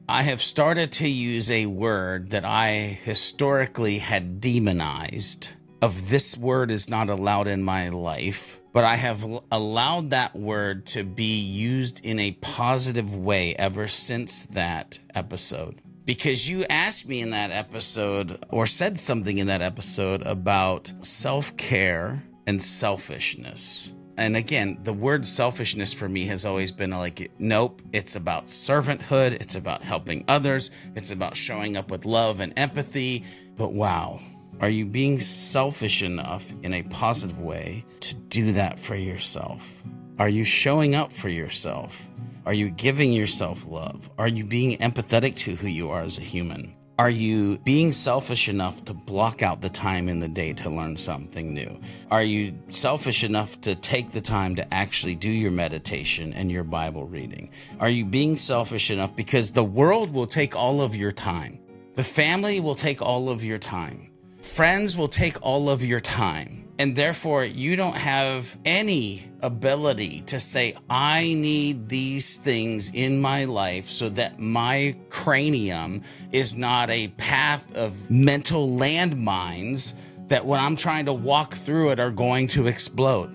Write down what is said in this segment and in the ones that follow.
I have started to use a word that I historically had demonized. Of this word is not allowed in my life, but I have allowed that word to be used in a positive way ever since that episode. Because you asked me in that episode, or said something in that episode about self-care and selfishness. And again, the word selfishness for me has always been like, nope, it's about servanthood. It's about helping others. It's about showing up with love and empathy. But wow, are you being selfish enough in a positive way to do that for yourself? Are you showing up for yourself? Are you giving yourself love? Are you being empathetic to who you are as a human? Are you being selfish enough to block out the time in the day to learn something new? Are you selfish enough to take the time to actually do your meditation and your Bible reading? Are you being selfish enough because the world will take all of your time? The family will take all of your time. Friends will take all of your time. And therefore, you don't have any ability to say, I need these things in my life so that my cranium is not a path of mental landmines that when I'm trying to walk through it are going to explode.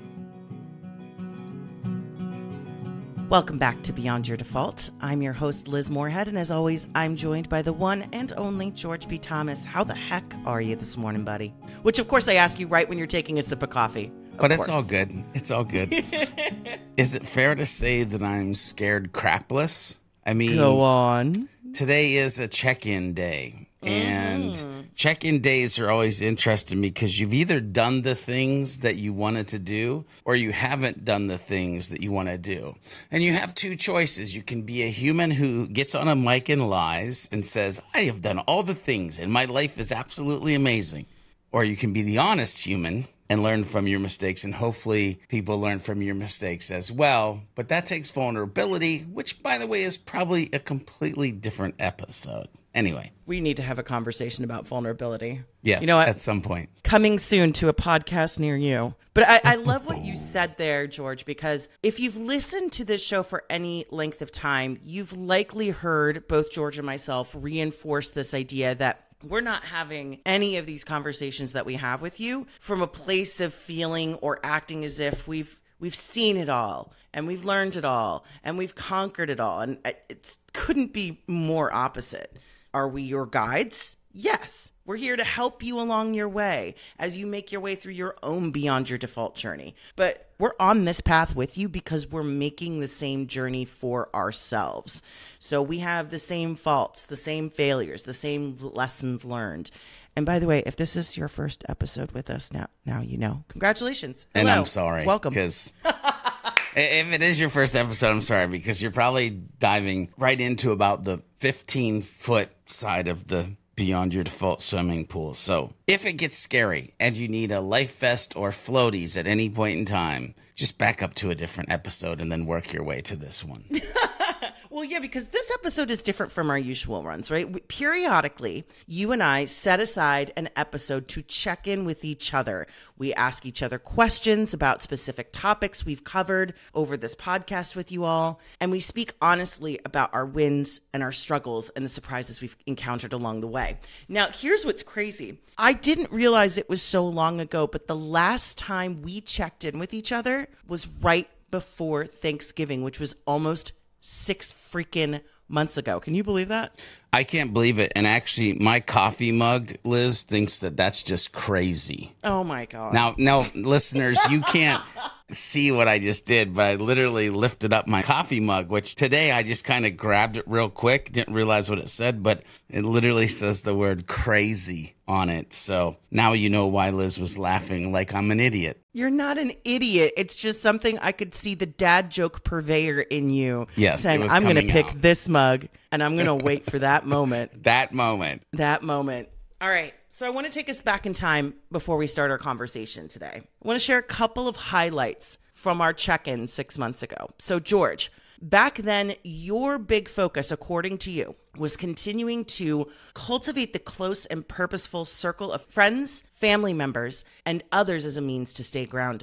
Welcome back to Beyond Your Default. I'm your host, Liz Moorhead, and as always, I'm joined by the one and only George B. Thomas. How the heck are you this morning, buddy? Which, of course, I ask you right when you're taking a sip of coffee. But it's all good. It's all good. Is it fair to say that I'm scared crapless? I mean, go on. Today is a check-in day. And check-in days are always interesting me because you've either done the things that you wanted to do or you haven't done the things that you want to do. And you have two choices. You can be a human who gets on a mic and lies and says, I have done all the things and my life is absolutely amazing. Or you can be the honest human and learn from your mistakes, and hopefully people learn from your mistakes as well. But that takes vulnerability, which, by the way, is probably a completely different episode. Anyway. We need to have a conversation about vulnerability. Yes, you know what? At some point. Coming soon to a podcast near you. But I love what you said there, George, because if you've listened to this show for any length of time, you've likely heard both George and myself reinforce this idea that we're not having any of these conversations that we have with you from a place of feeling or acting as if we've seen it all and we've learned it all and we've conquered it all. And it couldn't be more opposite. Are we your guides? Yes. We're here to help you along your way as you make your way through your own Beyond Your Default journey. But we're on this path with you because we're making the same journey for ourselves. So we have the same faults, the same failures, the same lessons learned. And by the way, if this is your first episode with us, now you know. Congratulations. Hello. And I'm sorry. Welcome. Because if it is your first episode, I'm sorry, because you're probably diving right into about the 15-foot side of the Beyond Your Default swimming pool. So if it gets scary and you need a life vest or floaties at any point in time, just back up to a different episode and then work your way to this one. Well, yeah, because this episode is different from our usual runs, right? Periodically, you and I set aside an episode to check in with each other. We ask each other questions about specific topics we've covered over this podcast with you all, and we speak honestly about our wins and our struggles and the surprises we've encountered along the way. Now, here's what's crazy. I didn't realize it was so long ago, but the last time we checked in with each other was right before Thanksgiving, which was almost 6 freaking months ago. Can you believe that? I can't believe it. And actually, my coffee mug, Liz, thinks that that's just crazy. Oh, my God. Now, listeners, you can't see what I just did, but I literally lifted up my coffee mug, which today I just kind of grabbed it real quick. Didn't realize what it said, but it literally says the word crazy on it. So now you know why Liz was laughing like I'm an idiot. You're not an idiot. It's just something I could see the dad joke purveyor in you. Yes, saying, I'm going to pick this mug and I'm going to wait for that moment. That moment. All right. So I want to take us back in time before we start our conversation today. I want to share a couple of highlights from our check-in 6 months ago. So George, back then, your big focus, according to you, was continuing to cultivate the close and purposeful circle of friends, family members, and others as a means to stay grounded.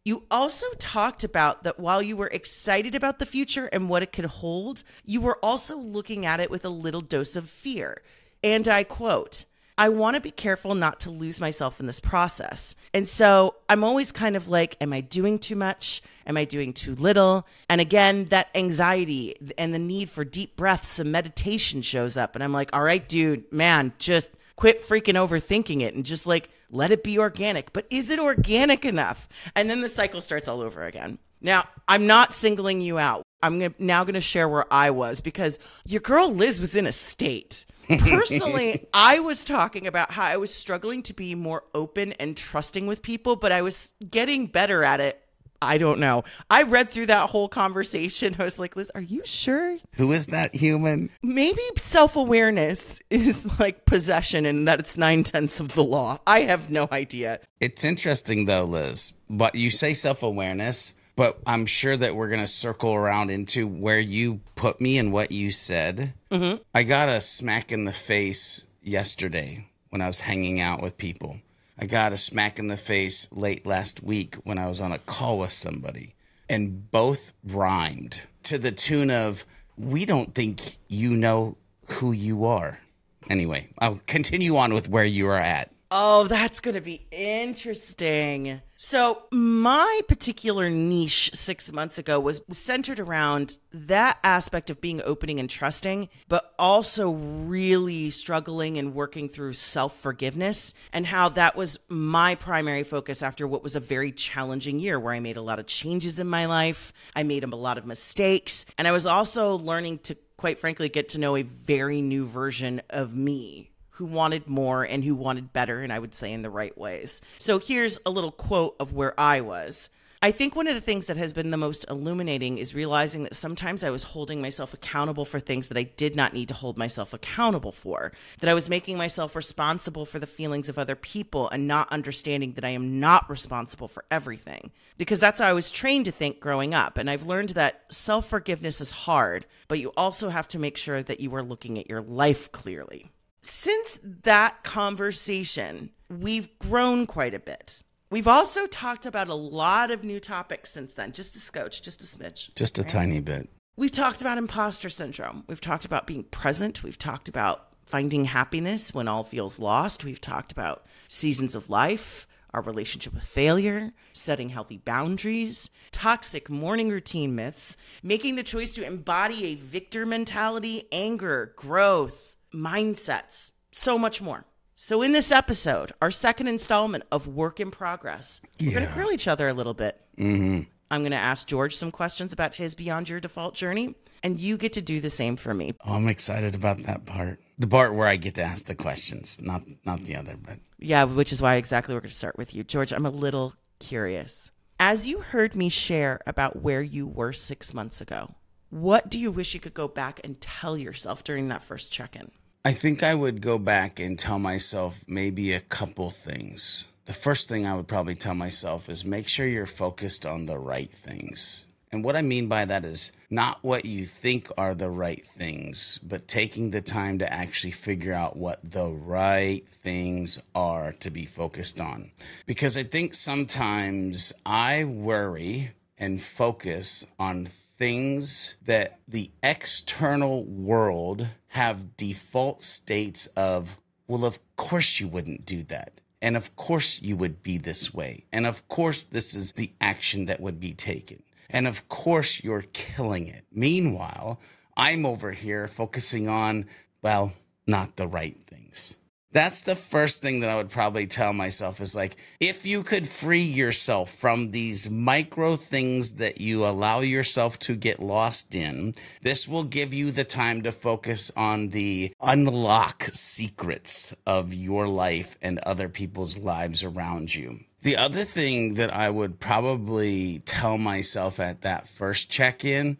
You also talked about that while you were excited about the future and what it could hold, you were also looking at it with a little dose of fear. And I quote, I want to be careful not to lose myself in this process. And so I'm always kind of like, am I doing too much? Am I doing too little? And again, that anxiety and the need for deep breaths and meditation shows up. And I'm like, all right, dude, man, just quit freaking overthinking it and just like, let it be organic. But is it organic enough? And then the cycle starts all over again. Now, I'm not singling you out. I'm now going to share where I was because your girl Liz was in a state. Personally, I was talking about how I was struggling to be more open and trusting with people, but I was getting better at it. I don't know. I read through that whole conversation. I was like, Liz, are you sure? Who is that human? Maybe self-awareness is like possession and that it's 9/10 of the law. I have no idea. It's interesting though, Liz, but you say self-awareness, but I'm sure that we're going to circle around into where you put me and what you said. Mm-hmm. I got a smack in the face yesterday when I was hanging out with people. I got a smack in the face late last week when I was on a call with somebody. And both rhymed to the tune of, we don't think you know who you are. Anyway, I'll continue on with where you are at. Oh, that's going to be interesting. So my particular niche 6 months ago was centered around that aspect of being opening and trusting, but also really struggling and working through self-forgiveness and how that was my primary focus after what was a very challenging year where I made a lot of changes in my life. I made a lot of mistakes. And I was also learning to, quite frankly, get to know a very new version of me who wanted more and who wanted better, and I would say in the right ways. So here's a little quote of where I was. I think one of the things that has been the most illuminating is realizing that sometimes I was holding myself accountable for things that I did not need to hold myself accountable for, that I was making myself responsible for the feelings of other people and not understanding that I am not responsible for everything, because that's how I was trained to think growing up. And I've learned that self-forgiveness is hard, but you also have to make sure that you are looking at your life clearly. Since that conversation, we've grown quite a bit. We've also talked about a lot of new topics since then, just a scotch, just a smidge. Just a tiny bit. We've talked about imposter syndrome. We've talked about being present. We've talked about finding happiness when all feels lost. We've talked about seasons of life, our relationship with failure, setting healthy boundaries, toxic morning routine myths, making the choice to embody a victor mentality, anger, growth, mindsets, so much more. So in this episode, our second installment of Work in Progress, we're going to grill each other a little bit. Mm-hmm. I'm going to ask George some questions about his Beyond Your Default journey, and you get to do the same for me. Oh, I'm excited about that part. The part where I get to ask the questions, not the other. But yeah, which is why exactly we're going to start with you. George, I'm a little curious. As you heard me share about where you were 6 months ago, what do you wish you could go back and tell yourself during that first check-in? I think I would go back and tell myself maybe a couple things. The first thing I would probably tell myself is make sure you're focused on the right things. And what I mean by that is not what you think are the right things, but taking the time to actually figure out what the right things are to be focused on. Because I think sometimes I worry and focus on things that the external world have default states of, well, of course you wouldn't do that. And of course you would be this way. And of course this is the action that would be taken. And of course you're killing it. Meanwhile, I'm over here focusing on, well, not the right things. That's the first thing that I would probably tell myself is like, if you could free yourself from these micro things that you allow yourself to get lost in, this will give you the time to focus on the unlock secrets of your life and other people's lives around you. The other thing that I would probably tell myself at that first check-in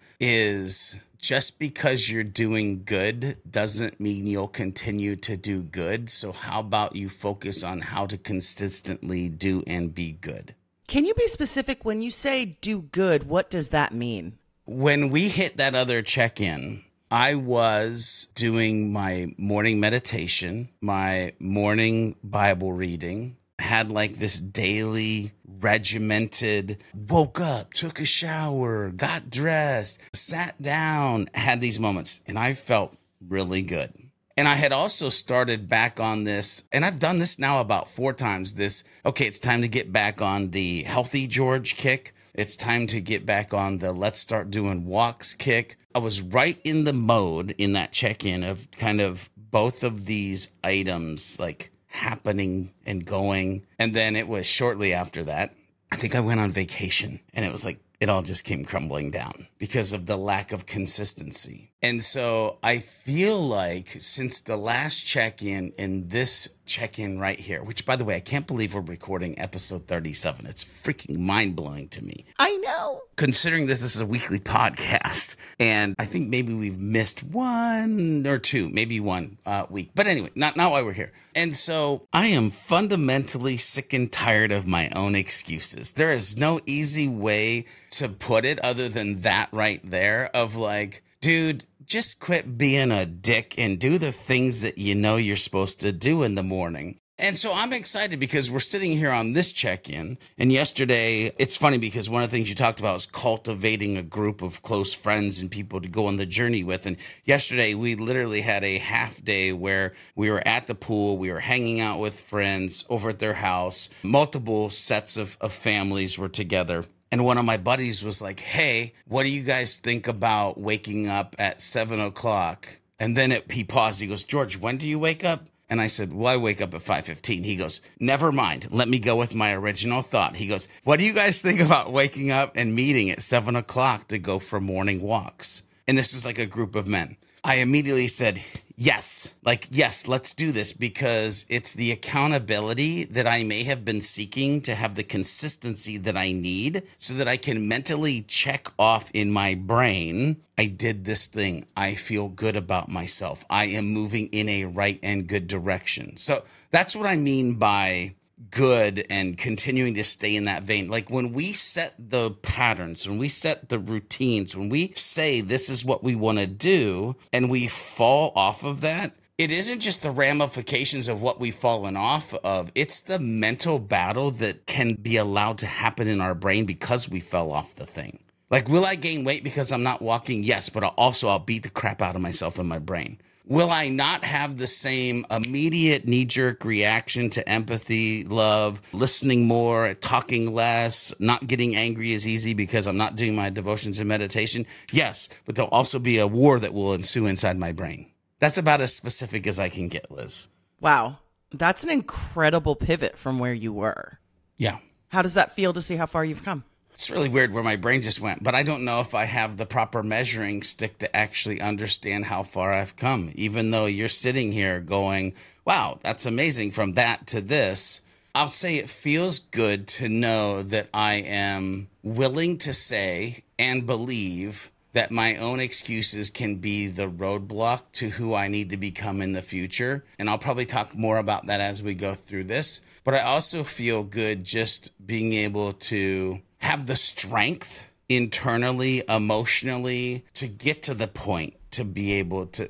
is just because you're doing good doesn't mean you'll continue to do good. So how about you focus on how to consistently do and be good? Can you be specific when you say do good? What does that mean? When we hit that other check-in, I was doing my morning meditation, my morning Bible reading, had like this daily regimented, woke up, took a shower, got dressed, sat down, had these moments, and I felt really good. And I had also started back on this, and I've done this now about 4 times. Okay, it's time to get back on the healthy George kick. It's time to get back on the let's start doing walks kick. I was right in the mode in that check-in of kind of both of these items like happening and going. And then it was shortly after that, I think I went on vacation, and it was like, it all just came crumbling down because of the lack of consistency. And so I feel like since the last check-in and this check-in right here, which by the way, I can't believe we're recording episode 37. It's freaking mind-blowing to me. I know. Considering this is a weekly podcast, and I think maybe we've missed 1 or 2, maybe 1 week. But anyway, not why we're here. And so I am fundamentally sick and tired of my own excuses. There is no easy way to put it other than that right there of like, dude, just quit being a dick and do the things that you know you're supposed to do in the morning. And so I'm excited because we're sitting here on this check-in. And yesterday, it's funny because one of the things you talked about was cultivating a group of close friends and people to go on the journey with. And yesterday, we literally had a half day where we were at the pool. We were hanging out with friends over at their house. Multiple sets of families were together. And one of my buddies was like, hey, what do you guys think about waking up at 7 o'clock? And then he paused. He goes, George, when do you wake up? And I said, well, I wake up at 5:15. He goes, never mind. Let me go with my original thought. He goes, what do you guys think about waking up and meeting at 7 o'clock to go for morning walks? And this is like a group of men. I immediately said, yes, let's do this because it's the accountability that I may have been seeking to have the consistency that I need so that I can mentally check off in my brain. I did this thing. I feel good about myself. I am moving in a right and good direction. So that's what I mean by good and continuing to stay in that vein. Like when we set the patterns, when we set the routines, when we say this is what we want to do and we fall off of that, it isn't just the ramifications of what we've fallen off of. It's the mental battle that can be allowed to happen in our brain because we fell off the thing. Like, will I gain weight because I'm not walking? Yes, but I'll beat the crap out of myself in my brain. Will I not have the same immediate knee-jerk reaction to empathy, love, listening more, talking less, not getting angry as easy because I'm not doing my devotions and meditation? Yes, but there'll also be a war that will ensue inside my brain. That's about as specific as I can get, Liz. Wow. That's an incredible pivot from where you were. Yeah. How does that feel to see how far you've come? It's really weird where my brain just went, but I don't know if I have the proper measuring stick to actually understand how far I've come, even though you're sitting here going, wow, that's amazing from that to this. I'll say it feels good to know that I am willing to say and believe that my own excuses can be the roadblock to who I need to become in the future. And I'll probably talk more about that as we go through this. But I also feel good just being able to have the strength internally, emotionally, to get to the point to be able to,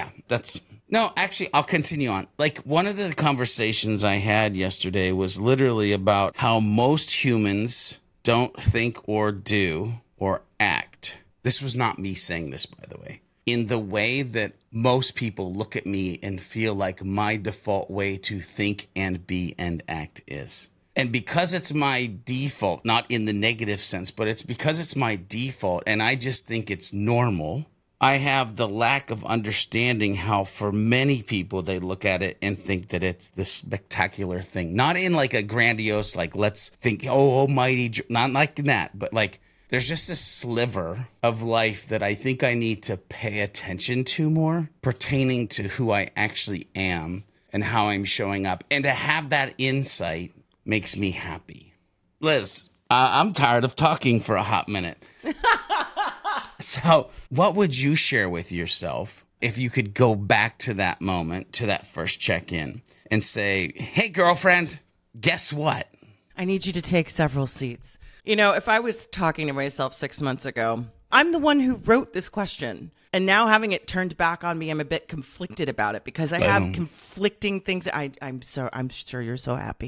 I'll continue on. Like one of the conversations I had yesterday was literally about how most humans don't think or do or act. This was not me saying this, by the way. In the way that most people look at me and feel like my default way to think and be and act is. And because it's my default, not in the negative sense, but it's because it's my default and I just think it's normal, I have the lack of understanding how for many people they look at it and think that it's this spectacular thing. Not in like a grandiose, like let's think, oh, almighty, not like that, but like there's just this sliver of life that I think I need to pay attention to more pertaining to who I actually am and how I'm showing up. And to have that insight makes me happy. Liz, I'm tired of talking for a hot minute. So what would you share with yourself if you could go back to that moment, to that first check-in and say, hey, girlfriend, guess what? I need you to take several seats. You know, if I was talking to myself 6 months ago, I'm the one who wrote this question. And now having it turned back on me, I'm a bit conflicted about it because I have conflicting things. I'm sure you're so happy.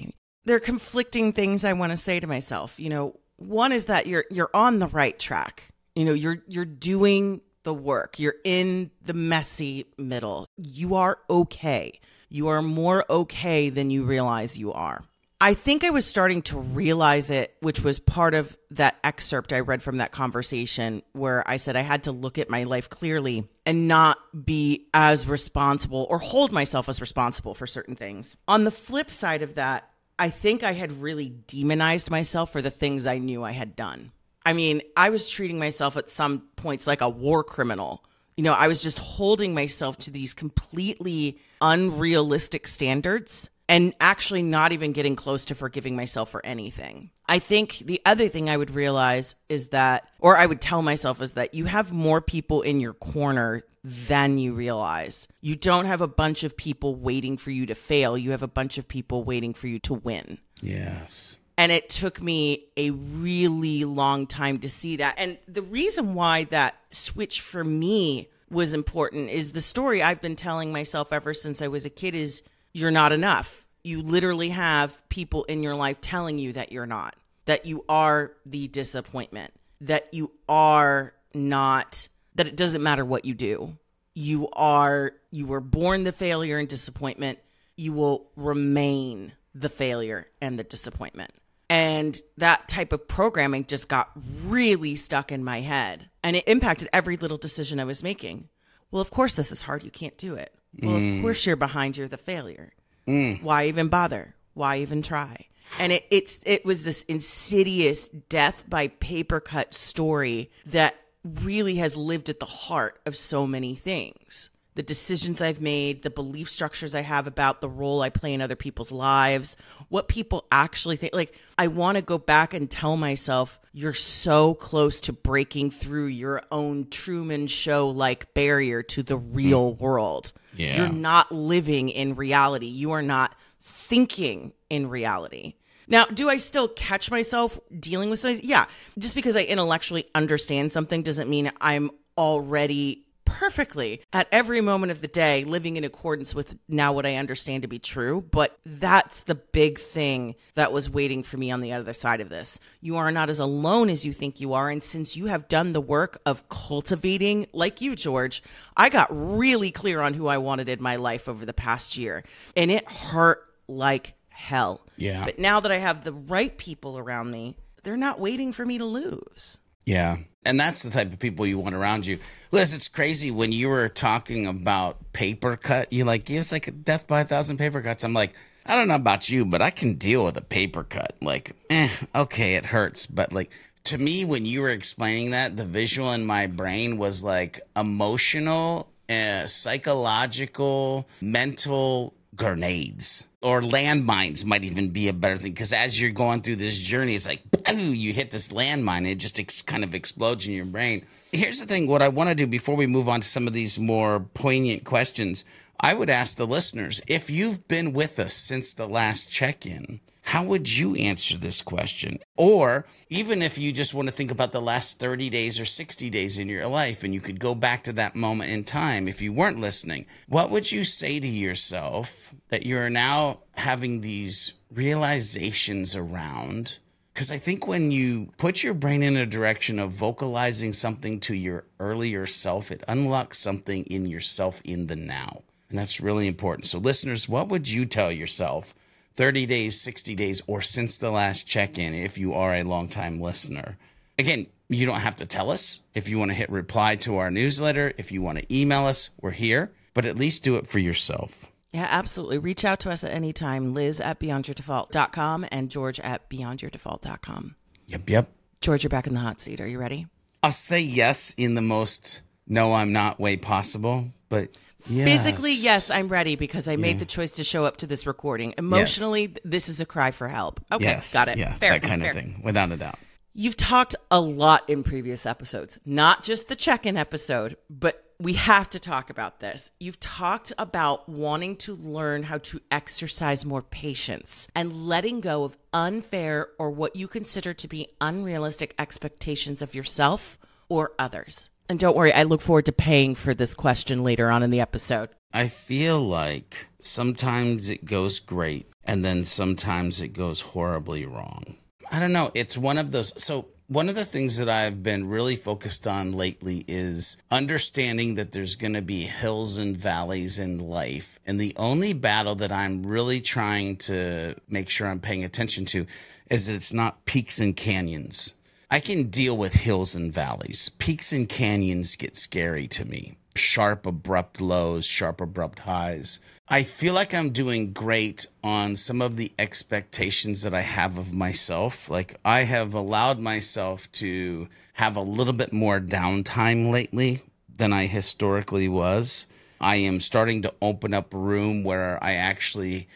there are conflicting things I want to say to myself. One is that you're on the right track. You're doing the work. You're in the messy middle. You are okay. You are more okay than you realize you are. I think I was starting to realize it, which was part of that excerpt I read from that conversation where I said I had to look at my life clearly and not be as responsible or hold myself as responsible for certain things. On the flip side of that, I think I had really demonized myself for the things I knew I had done. I mean, I was treating myself at some points like a war criminal. I was just holding myself to these completely unrealistic standards and actually not even getting close to forgiving myself for anything. I think the other thing I would realize is that, or I would tell myself, is that you have more people in your corner than you realize. You don't have a bunch of people waiting for you to fail. You have a bunch of people waiting for you to win. Yes. And it took me a really long time to see that. And the reason why that switch for me was important is the story I've been telling myself ever since I was a kid is you're not enough. You literally have people in your life telling you that you're not, that you are the disappointment, that you are not, that it doesn't matter what you do. You were born the failure and disappointment. You will remain the failure and the disappointment. And that type of programming just got really stuck in my head. And it impacted every little decision I was making. Well, of course, this is hard. You can't do it. Well, of course, you're behind. You're the failure. Why even bother? Why even try? And it was this insidious death by paper cut story that really has lived at the heart of so many things. The decisions I've made, the belief structures I have about the role I play in other people's lives, what people actually think. Like, I want to go back and tell myself, you're so close to breaking through your own Truman Show-like barrier to the real world. Yeah. You're not living in reality. You are not thinking in reality. Now, do I still catch myself dealing with something? Yeah. Just because I intellectually understand something doesn't mean I'm already perfectly at every moment of the day living in accordance with now what I understand to be true. But that's the big thing that was waiting for me on the other side of this. You are not as alone as you think you are. And since you have done the work of cultivating, like you, George, I got really clear on who I wanted in my life over the past year. And it hurt like hell. Yeah. But now that I have the right people around me, they're not waiting for me to lose. Yeah. And that's the type of people you want around you. Liz, it's crazy when you were talking about paper cut. You're like, it's like a death by 1,000 paper cuts. I'm like, I don't know about you, but I can deal with a paper cut. Like, okay, it hurts. But like, to me, when you were explaining that, the visual in my brain was like emotional, psychological, mental grenades. Or landmines might even be a better thing, because as you're going through this journey, it's like, boom, you hit this landmine. It just kind of explodes in your brain. Here's the thing. What I want to do before we move on to some of these more poignant questions, I would ask the listeners, if you've been with us since the last check-in, how would you answer this question? Or even if you just want to think about the last 30 days or 60 days in your life and you could go back to that moment in time if you weren't listening, what would you say to yourself that you're now having these realizations around? Because I think when you put your brain in a direction of vocalizing something to your earlier self, it unlocks something in yourself in the now. And that's really important. So listeners, what would you tell yourself 30 days, 60 days, or since the last check-in, if you are a longtime listener? Again, you don't have to tell us. If you want to hit reply to our newsletter, if you want to email us, we're here. But at least do it for yourself. Yeah, absolutely. Reach out to us at any time. Liz at beyondyourdefault.com and George at beyondyourdefault.com. Yep. George, you're back in the hot seat. Are you ready? I'll say yes in the most no, I'm not way possible, but... Yes. Physically, yes, I'm ready because I made the choice to show up to this recording. Emotionally, this is a cry for help. Okay, yes. Got it. Yeah, fair, that kind of thing, without a doubt. You've talked a lot in previous episodes, not just the check-in episode, but we have to talk about this. You've talked about wanting to learn how to exercise more patience and letting go of unfair or what you consider to be unrealistic expectations of yourself or others. And don't worry, I look forward to paying for this question later on in the episode. I feel like sometimes it goes great and then sometimes it goes horribly wrong. I don't know. It's one of those. So one of the things that I've been really focused on lately is understanding that there's going to be hills and valleys in life. And the only battle that I'm really trying to make sure I'm paying attention to is that it's not peaks and canyons. I can deal with hills and valleys. Peaks and canyons get scary to me. Sharp, abrupt lows, sharp, abrupt highs. I feel like I'm doing great on some of the expectations that I have of myself. Like, I have allowed myself to have a little bit more downtime lately than I historically was. I am starting to open up room where I actually,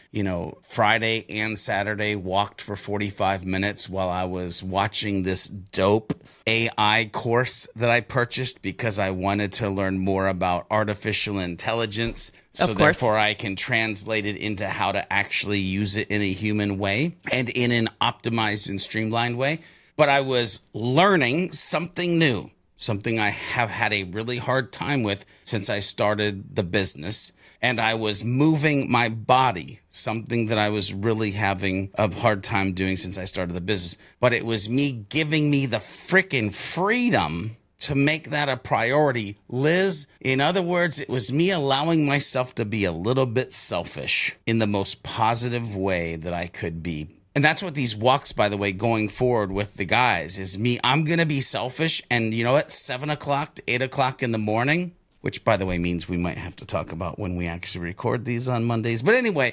Friday and Saturday walked for 45 minutes while I was watching this dope AI course that I purchased because I wanted to learn more about artificial intelligence. So therefore I can translate it into how to actually use it in a human way and in an optimized and streamlined way. But I was learning something new. Something I have had a really hard time with since I started the business. And I was moving my body, something that I was really having a hard time doing since I started the business. But it was me giving me the freaking freedom to make that a priority. Liz, in other words, it was me allowing myself to be a little bit selfish in the most positive way that I could be. And that's what these walks, by the way, going forward with the guys is me. I'm going to be selfish. And you know what? 7 o'clock to 8 o'clock in the morning, which, by the way, means we might have to talk about when we actually record these on Mondays. But anyway,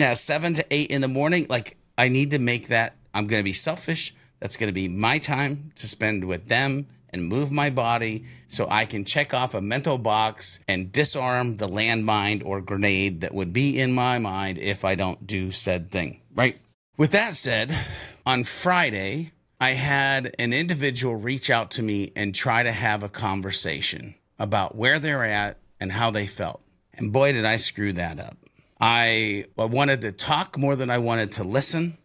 7 to 8 in the morning, like I need to make that. I'm going to be selfish. That's going to be my time to spend with them and move my body so I can check off a mental box and disarm the landmine or grenade that would be in my mind if I don't do said thing, right? With that said, on Friday, I had an individual reach out to me and try to have a conversation about where they're at and how they felt. And boy, did I screw that up. I wanted to talk more than I wanted to listen.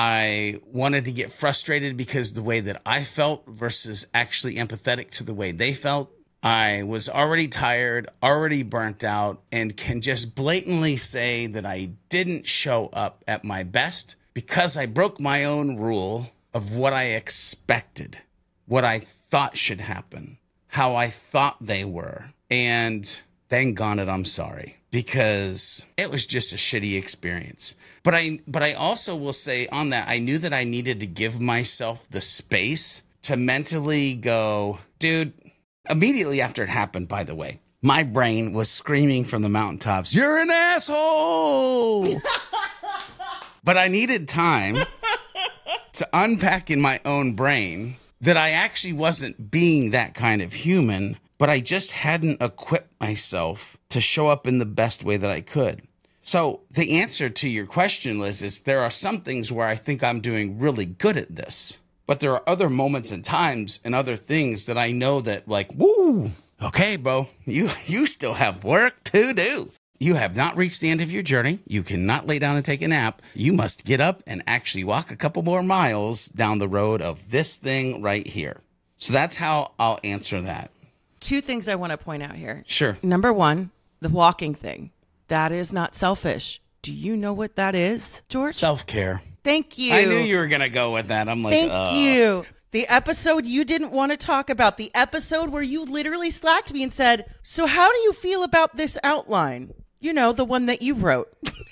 I wanted to get frustrated because the way that I felt versus actually empathetic to the way they felt. I was already tired, already burnt out, and can just blatantly say that I didn't show up at my best because I broke my own rule of what I expected, what I thought should happen, how I thought they were. And dang on it, I'm sorry, because it was just a shitty experience. But I also will say on that, I knew that I needed to give myself the space to mentally go, dude, immediately after it happened, by the way, my brain was screaming from the mountaintops, "You're an asshole!" But I needed time to unpack in my own brain that I actually wasn't being that kind of human, but I just hadn't equipped myself to show up in the best way that I could. So the answer to your question, Liz, is there are some things where I think I'm doing really good at this, but there are other moments and times and other things that I know that like, woo, okay, bro, you still have work to do. You have not reached the end of your journey. You cannot lay down and take a nap. You must get up and actually walk a couple more miles down the road of this thing right here. So that's how I'll answer that. 2 things I want to point out here. Sure. Number 1, the walking thing. That is not selfish. Do you know what that is, George? Self-care. Thank you. I knew you were going to go with that. I'm like, Thank you. The episode you didn't want to talk about. The episode where you literally slacked me and said, so how do you feel about this outline? You know, the one that you wrote.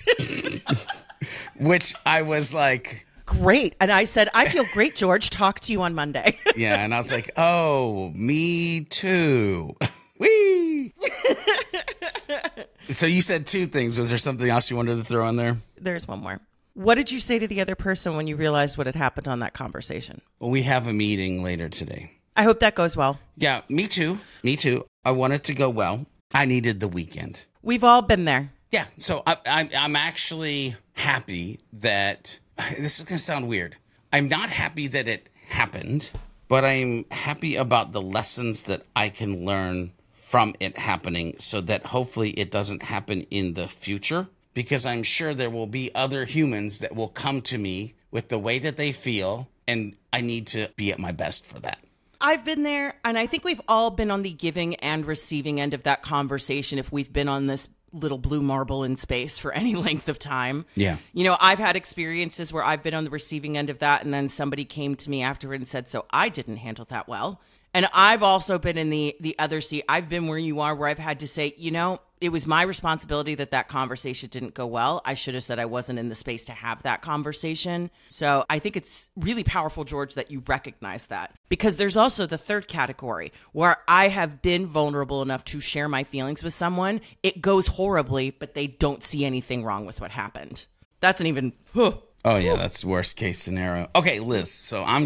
Which I was like, great. And I said, I feel great, George. Talk to you on Monday. Yeah. And I was like, oh, me too. Whee! So you said 2 things. Was there something else you wanted to throw in there? There's one more. What did you say to the other person when you realized what had happened on that conversation? Well, we have a meeting later today. I hope that goes well. Yeah, me too. Me too. I want it to go well. I needed the weekend. We've all been there. Yeah. So I'm actually happy that this is going to sound weird. I'm not happy that it happened, but I'm happy about the lessons that I can learn from it happening so that hopefully it doesn't happen in the future, because I'm sure there will be other humans that will come to me with the way that they feel, and I need to be at my best for that. I've been there, and I think we've all been on the giving and receiving end of that conversation if we've been on this little blue marble in space for any length of time. Yeah. You know, I've had experiences where I've been on the receiving end of that, and then somebody came to me afterward and said, so I didn't handle that well. And I've also been in the other seat. I've been where you are, where I've had to say, you know, it was my responsibility that conversation didn't go well. I should have said I wasn't in the space to have that conversation. So I think it's really powerful, George, that you recognize that. Because there's also the third category where I have been vulnerable enough to share my feelings with someone. It goes horribly, but they don't see anything wrong with what happened. That's an even... Oh yeah, that's worst case scenario. Okay, Liz. So I'm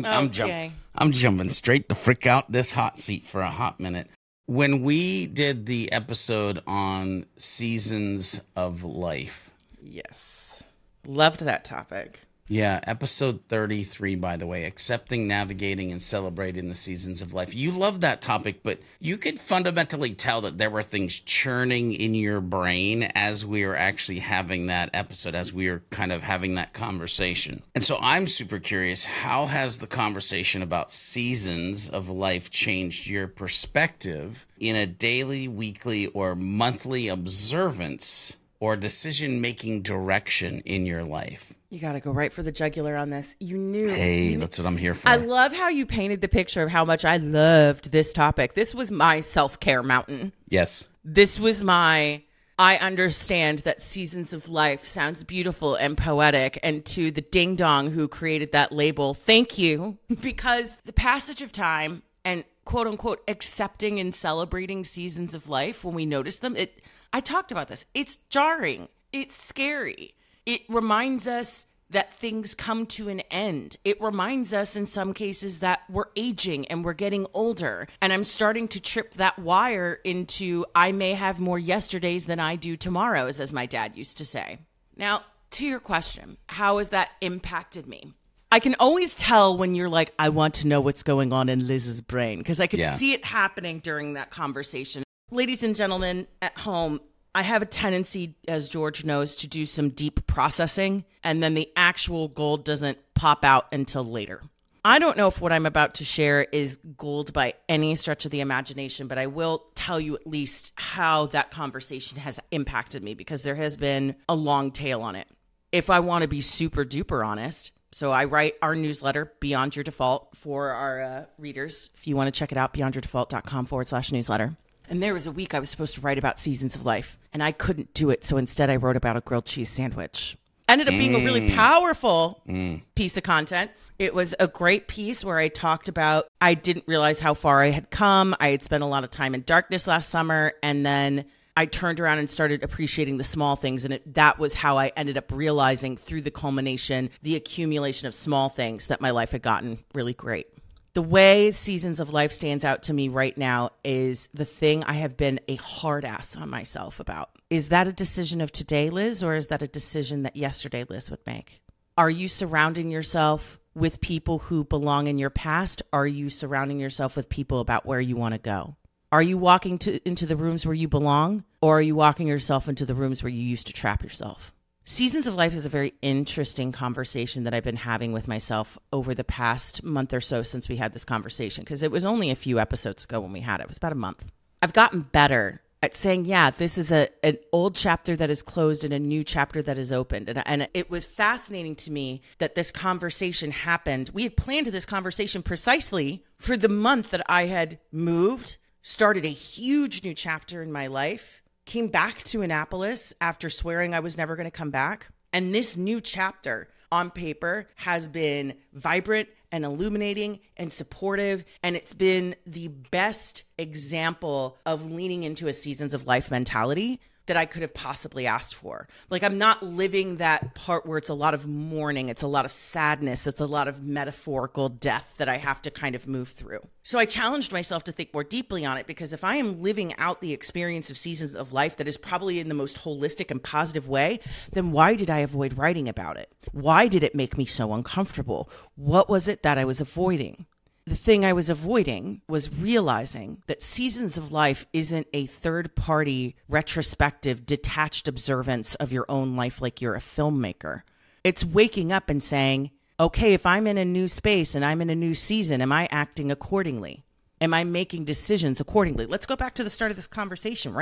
jumping straight the frick out this hot seat for a hot minute. When we did the episode on seasons of life. Yes. Loved that topic. Yeah, episode 33, by the way, accepting, navigating, and celebrating the seasons of life. You love that topic, but you could fundamentally tell that there were things churning in your brain as we were actually having that episode, as we were kind of having that conversation. And so I'm super curious, how has the conversation about seasons of life changed your perspective in a daily, weekly, or monthly observance or decision-making direction in your life? You got to go right for the jugular on this. You knew. Hey, that's what I'm here for. I love how you painted the picture of how much I loved this topic. This was my self-care mountain. Yes. This was I understand that seasons of life sounds beautiful and poetic. And to the ding dong who created that label, thank you. Because the passage of time and quote unquote accepting and celebrating seasons of life when we notice them, I talked about this. It's jarring. It's scary. It reminds us that things come to an end. It reminds us in some cases that we're aging and we're getting older. And I'm starting to trip that wire into I may have more yesterdays than I do tomorrows, as my dad used to say. Now, to your question, how has that impacted me? I can always tell when you're like, I want to know what's going on in Liz's brain, because I could see it happening during that conversation. Ladies and gentlemen at home, I have a tendency, as George knows, to do some deep processing, and then the actual gold doesn't pop out until later. I don't know if what I'm about to share is gold by any stretch of the imagination, but I will tell you at least how that conversation has impacted me, because there has been a long tail on it. If I want to be super duper honest, so I write our newsletter, Beyond Your Default, for our readers. If you want to check it out, beyondyourdefault.com/newsletter. And there was a week I was supposed to write about seasons of life, and I couldn't do it. So instead, I wrote about a grilled cheese sandwich. Ended up being a really powerful piece of content. It was a great piece where I talked about, I didn't realize how far I had come. I had spent a lot of time in darkness last summer, and then I turned around and started appreciating the small things. And that was how I ended up realizing through the culmination, the accumulation of small things, that my life had gotten really great. The way seasons of life stands out to me right now is the thing I have been a hard ass on myself about. Is that a decision of today, Liz, or is that a decision that yesterday Liz would make? Are you surrounding yourself with people who belong in your past? Are you surrounding yourself with people about where you want to go? Are you walking into the rooms where you belong, or are you walking yourself into the rooms where you used to trap yourself? Seasons of life is a very interesting conversation that I've been having with myself over the past month or so since we had this conversation, because it was only a few episodes ago when we had it. It was about a month. I've gotten better at saying, yeah, this is an old chapter that is closed and a new chapter that is opened. And it was fascinating to me that this conversation happened. We had planned this conversation precisely for the month that I had moved, started a huge new chapter in my life, came back to Annapolis after swearing I was never going to come back. And this new chapter on paper has been vibrant and illuminating and supportive. And it's been the best example of leaning into a seasons of life mentality that I could have possibly asked for. Like, I'm not living that part where it's a lot of mourning, it's a lot of sadness, it's a lot of metaphorical death that I have to kind of move through. So I challenged myself to think more deeply on it, because if I am living out the experience of seasons of life that is probably in the most holistic and positive way, then why did I avoid writing about it? Why did it make me so uncomfortable? What was it that I was avoiding? The thing I was avoiding was realizing that seasons of life isn't a third-party, retrospective, detached observance of your own life like you're a filmmaker. It's waking up and saying, okay, if I'm in a new space and I'm in a new season, am I acting accordingly? Am I making decisions accordingly? Let's go back to the start of this conversation, right?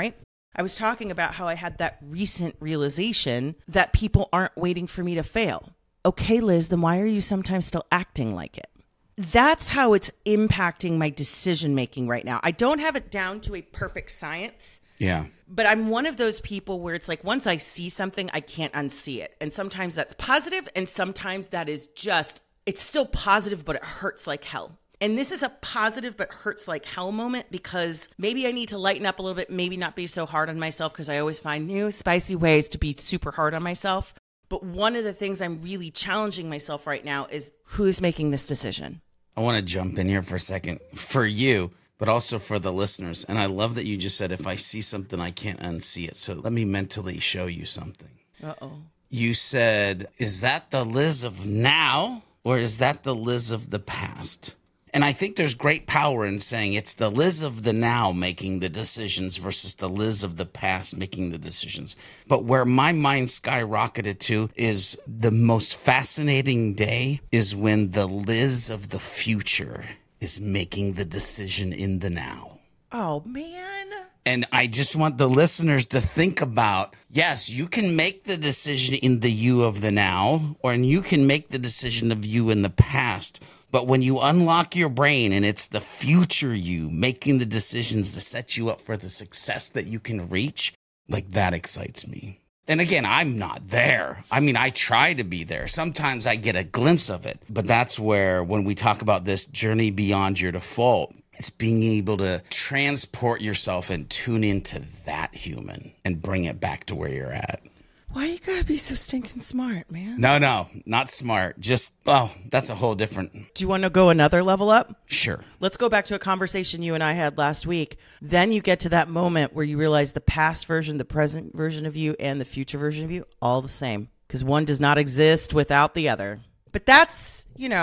I was talking about how I had that recent realization that people aren't waiting for me to fail. Okay, Liz, then why are you sometimes still acting like it? That's how it's impacting my decision making right now. I don't have it down to a perfect science. Yeah. But I'm one of those people where it's like once I see something, I can't unsee it. And sometimes that's positive, and sometimes that is just, it's still positive, but it hurts like hell. And this is a positive but hurts like hell moment because maybe I need to lighten up a little bit, maybe not be so hard on myself because I always find new spicy ways to be super hard on myself. But one of the things I'm really challenging myself right now is who's making this decision? I want to jump in here for a second for you, but also for the listeners. And I love that you just said, if I see something, I can't unsee it. So let me mentally show you something. Uh-oh. You said, is that the Liz of now or is that the Liz of the past? And I think there's great power in saying it's the Liz of the now making the decisions versus the Liz of the past making the decisions. But where my mind skyrocketed to is the most fascinating day is when the Liz of the future is making the decision in the now. Oh, man. And I just want the listeners to think about, yes, you can make the decision in the you of the now, or you can make the decision of you in the past. But when you unlock your brain and it's the future you making the decisions to set you up for the success that you can reach, like that excites me. And again, I'm not there. I mean, I try to be there. Sometimes I get a glimpse of it. But that's where, when we talk about this journey beyond your default, it's being able to transport yourself and tune into that human and bring it back to where you're at. Why you gotta be so stinking smart, man? No, not smart. Just, that's a whole different. Do you want to go another level up? Sure. Let's go back to a conversation you and I had last week. Then you get to that moment where you realize the past version, the present version of you, and the future version of you, all the same. Because one does not exist without the other. But that's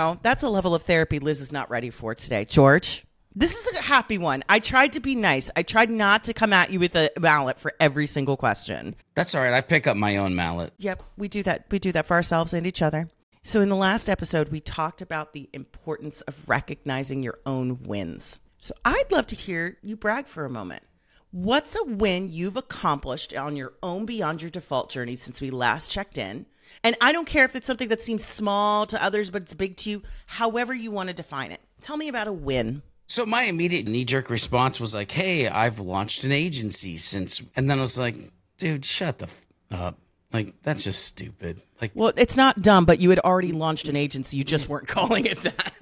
a level of therapy Liz is not ready for today. George? This is a happy one. I tried to be nice. I tried not to come at you with a mallet for every single question. That's all right. I pick up my own mallet. Yep, we do that. We do that for ourselves and each other. So in the last episode, we talked about the importance of recognizing your own wins. So I'd love to hear you brag for a moment. What's a win you've accomplished on your own beyond your default journey since we last checked in? And I don't care if it's something that seems small to others, but it's big to you. However you want to define it. Tell me about a win. So my immediate knee-jerk response was like, hey, I've launched an agency since. And then I was like, dude, shut the up. Like, that's just stupid. Like, well, it's not dumb, but you had already launched an agency. You just weren't calling it that.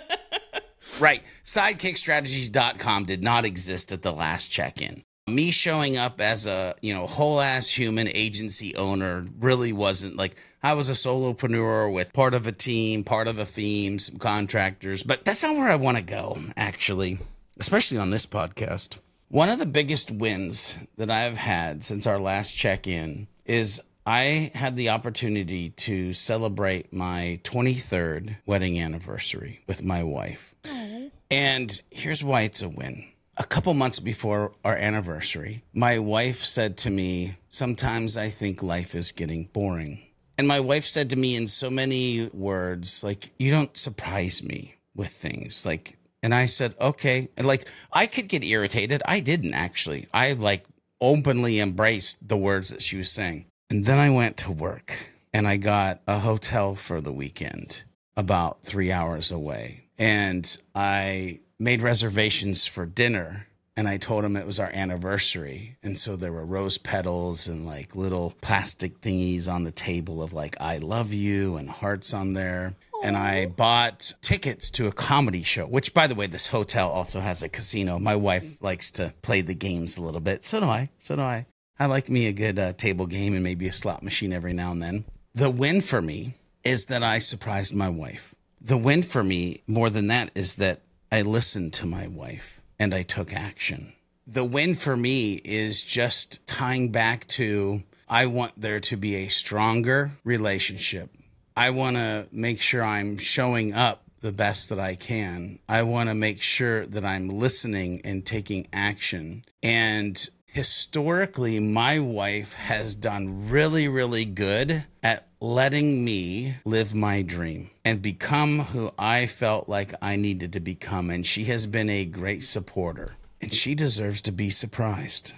Right. Sidekickstrategies.com did not exist at the last check-in. Me showing up as a, whole-ass human agency owner really wasn't like, I was a solopreneur with part of a team, part of a theme, some contractors. But that's not where I want to go, actually, especially on this podcast. One of the biggest wins that I've had since our last check-in is I had the opportunity to celebrate my 23rd wedding anniversary with my wife. Aww. And here's why it's a win. A couple months before our anniversary, my wife said to me, sometimes I think life is getting boring. And my wife said to me in so many words, like, you don't surprise me with things. And I said, okay. And I could get irritated. I didn't actually. I openly embraced the words that she was saying. And then I went to work and I got a hotel for the weekend about 3 hours away. And I made reservations for dinner, and I told him it was our anniversary. And so there were rose petals and little plastic thingies on the table of I love you and hearts on there. Aww. And I bought tickets to a comedy show, which, by the way, this hotel also has a casino. My wife likes to play the games a little bit. So do I. I like me a good table game and maybe a slot machine every now and then. The win for me is that I surprised my wife. The win for me, more than that, is that I listened to my wife and I took action. The win for me is just tying back to, I want there to be a stronger relationship. I want to make sure I'm showing up the best that I can. I want to make sure that I'm listening and taking action. And historically, my wife has done really, really good at letting me live my dream and become who I felt like I needed to become. And she has been a great supporter, and she deserves to be surprised.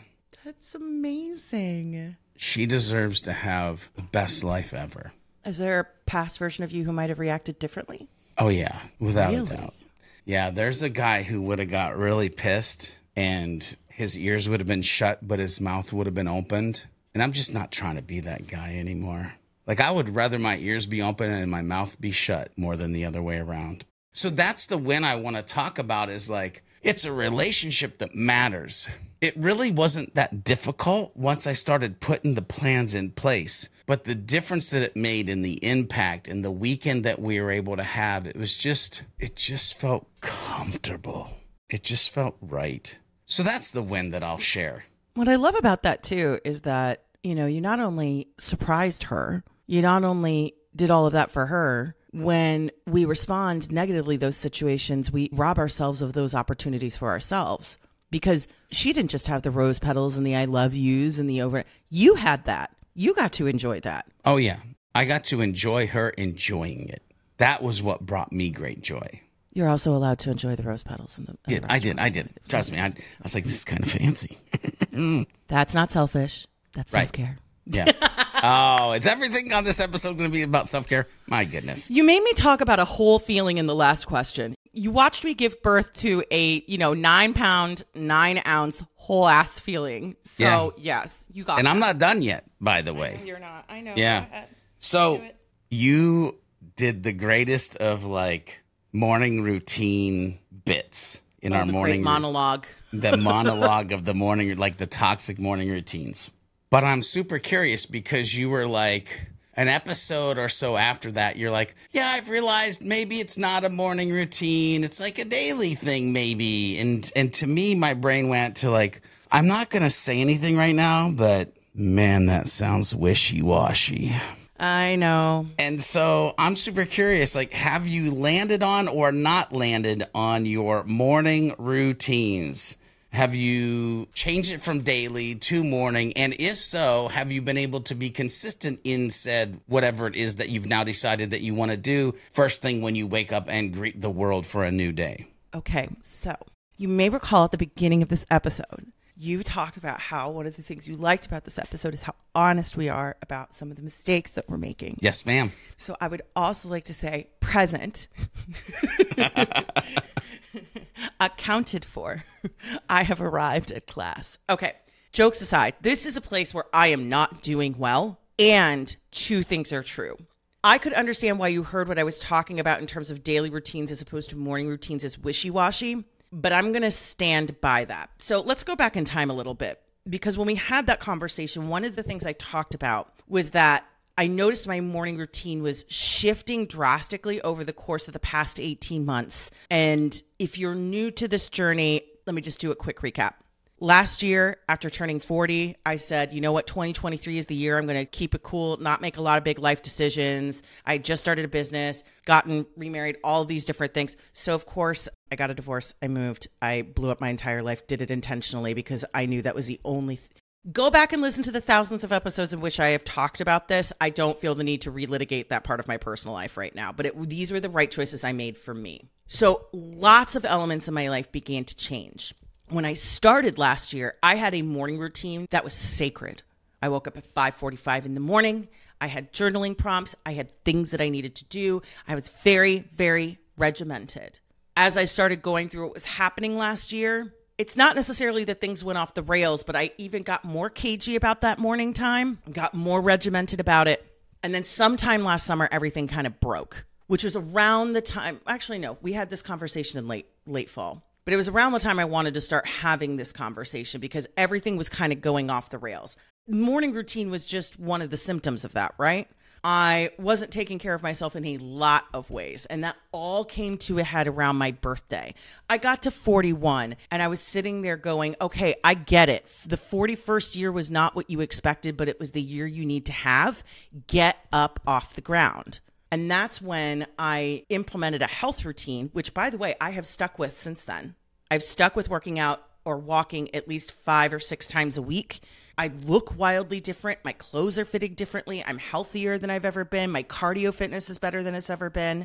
That's amazing. She deserves to have the best life ever. Is there a past version of you who might have reacted differently? Oh, yeah, without Really? a doubt. Yeah, there's a guy who would have got really pissed and his ears would have been shut, but his mouth would have been opened. And I'm just not trying to be that guy anymore. Like, I would rather my ears be open and my mouth be shut more than the other way around. So that's the win I want to talk about, is like, it's a relationship that matters. It really wasn't that difficult once I started putting the plans in place. But the difference that it made in the impact and the weekend that we were able to have, it just felt comfortable. It just felt right. So that's the win that I'll share. What I love about that too is that, you not only surprised her, you not only did all of that for her. When we respond negatively to those situations, we rob ourselves of those opportunities for ourselves, because she didn't just have the rose petals and the I love yous and the over. You had that. You got to enjoy that. Oh, yeah. I got to enjoy her enjoying it. That was what brought me great joy. You're also allowed to enjoy the rose petals. I did. Trust me. I was like, this is kind of fancy. That's not selfish. That's Right. self-care. Yeah. Oh, is everything on this episode going to be about self-care? My goodness. You made me talk about a whole feeling in the last question. You watched me give birth to a, 9-pound, 9-ounce whole ass feeling. So, Yeah. yes, you got And that. I'm not done yet, by the way. You're not. I know. Yeah. Go ahead. So Do it. you did the greatest of like morning routine bits in our The morning great monologue. the monologue of the morning, like the toxic morning routines. But I'm super curious because you were like an episode or so after that, you're like, yeah, I've realized maybe it's not a morning routine. It's like a daily thing, maybe. And to me, my brain went to like, I'm not going to say anything right now, but man, that sounds wishy-washy. I know. And so I'm super curious, like, have you landed on or not landed on your morning routines? Have you changed it from daily to morning? And if so, have you been able to be consistent in said whatever it is that you've now decided that you want to do first thing when you wake up and greet the world for a new day? Okay, so you may recall at the beginning of this episode, you talked about how one of the things you liked about this episode is how honest we are about some of the mistakes that we're making. Yes, ma'am. So I would also like to say present. Accounted for. I have arrived at class. Okay, jokes aside, this is a place where I am not doing well, and two things are true. I could understand why you heard what I was talking about in terms of daily routines as opposed to morning routines as wishy-washy, but I'm going to stand by that. So let's go back in time a little bit, because when we had that conversation, one of the things I talked about was that I noticed my morning routine was shifting drastically over the course of the past 18 months. And if you're new to this journey, let me just do a quick recap. Last year, after turning 40, I said, you know what, 2023 is the year I'm going to keep it cool, not make a lot of big life decisions. I just started a business, gotten remarried, all of these different things. So, of course, I got a divorce. I moved. I blew up my entire life, did it intentionally because I knew that was the only Go back and listen to the thousands of episodes in which I have talked about this. I don't feel the need to relitigate that part of my personal life right now, but these were the right choices I made for me. So lots of elements in my life began to change. When I started last year, I had a morning routine that was sacred. I woke up at 5:45 in the morning. I had journaling prompts. I had things that I needed to do. I was very, very regimented. As I started going through what was happening last year, it's not necessarily that things went off the rails, but I even got more cagey about that morning time, got more regimented about it. And then sometime last summer, everything kind of broke, which was around the time, actually, no, we had this conversation in late fall, but it was around the time I wanted to start having this conversation because everything was kind of going off the rails. Morning routine was just one of the symptoms of that, right? I wasn't taking care of myself in a lot of ways, and that all came to a head around my birthday. I got to 41, and I was sitting there going, okay, I get it. The 41st year was not what you expected, but it was the year you need to have. Get up off the ground. And that's when I implemented a health routine, which, by the way, I have stuck with since then. I've stuck with working out or walking at least 5 or 6 times a week. I look wildly different. My clothes are fitting differently. I'm healthier than I've ever been. My cardio fitness is better than it's ever been.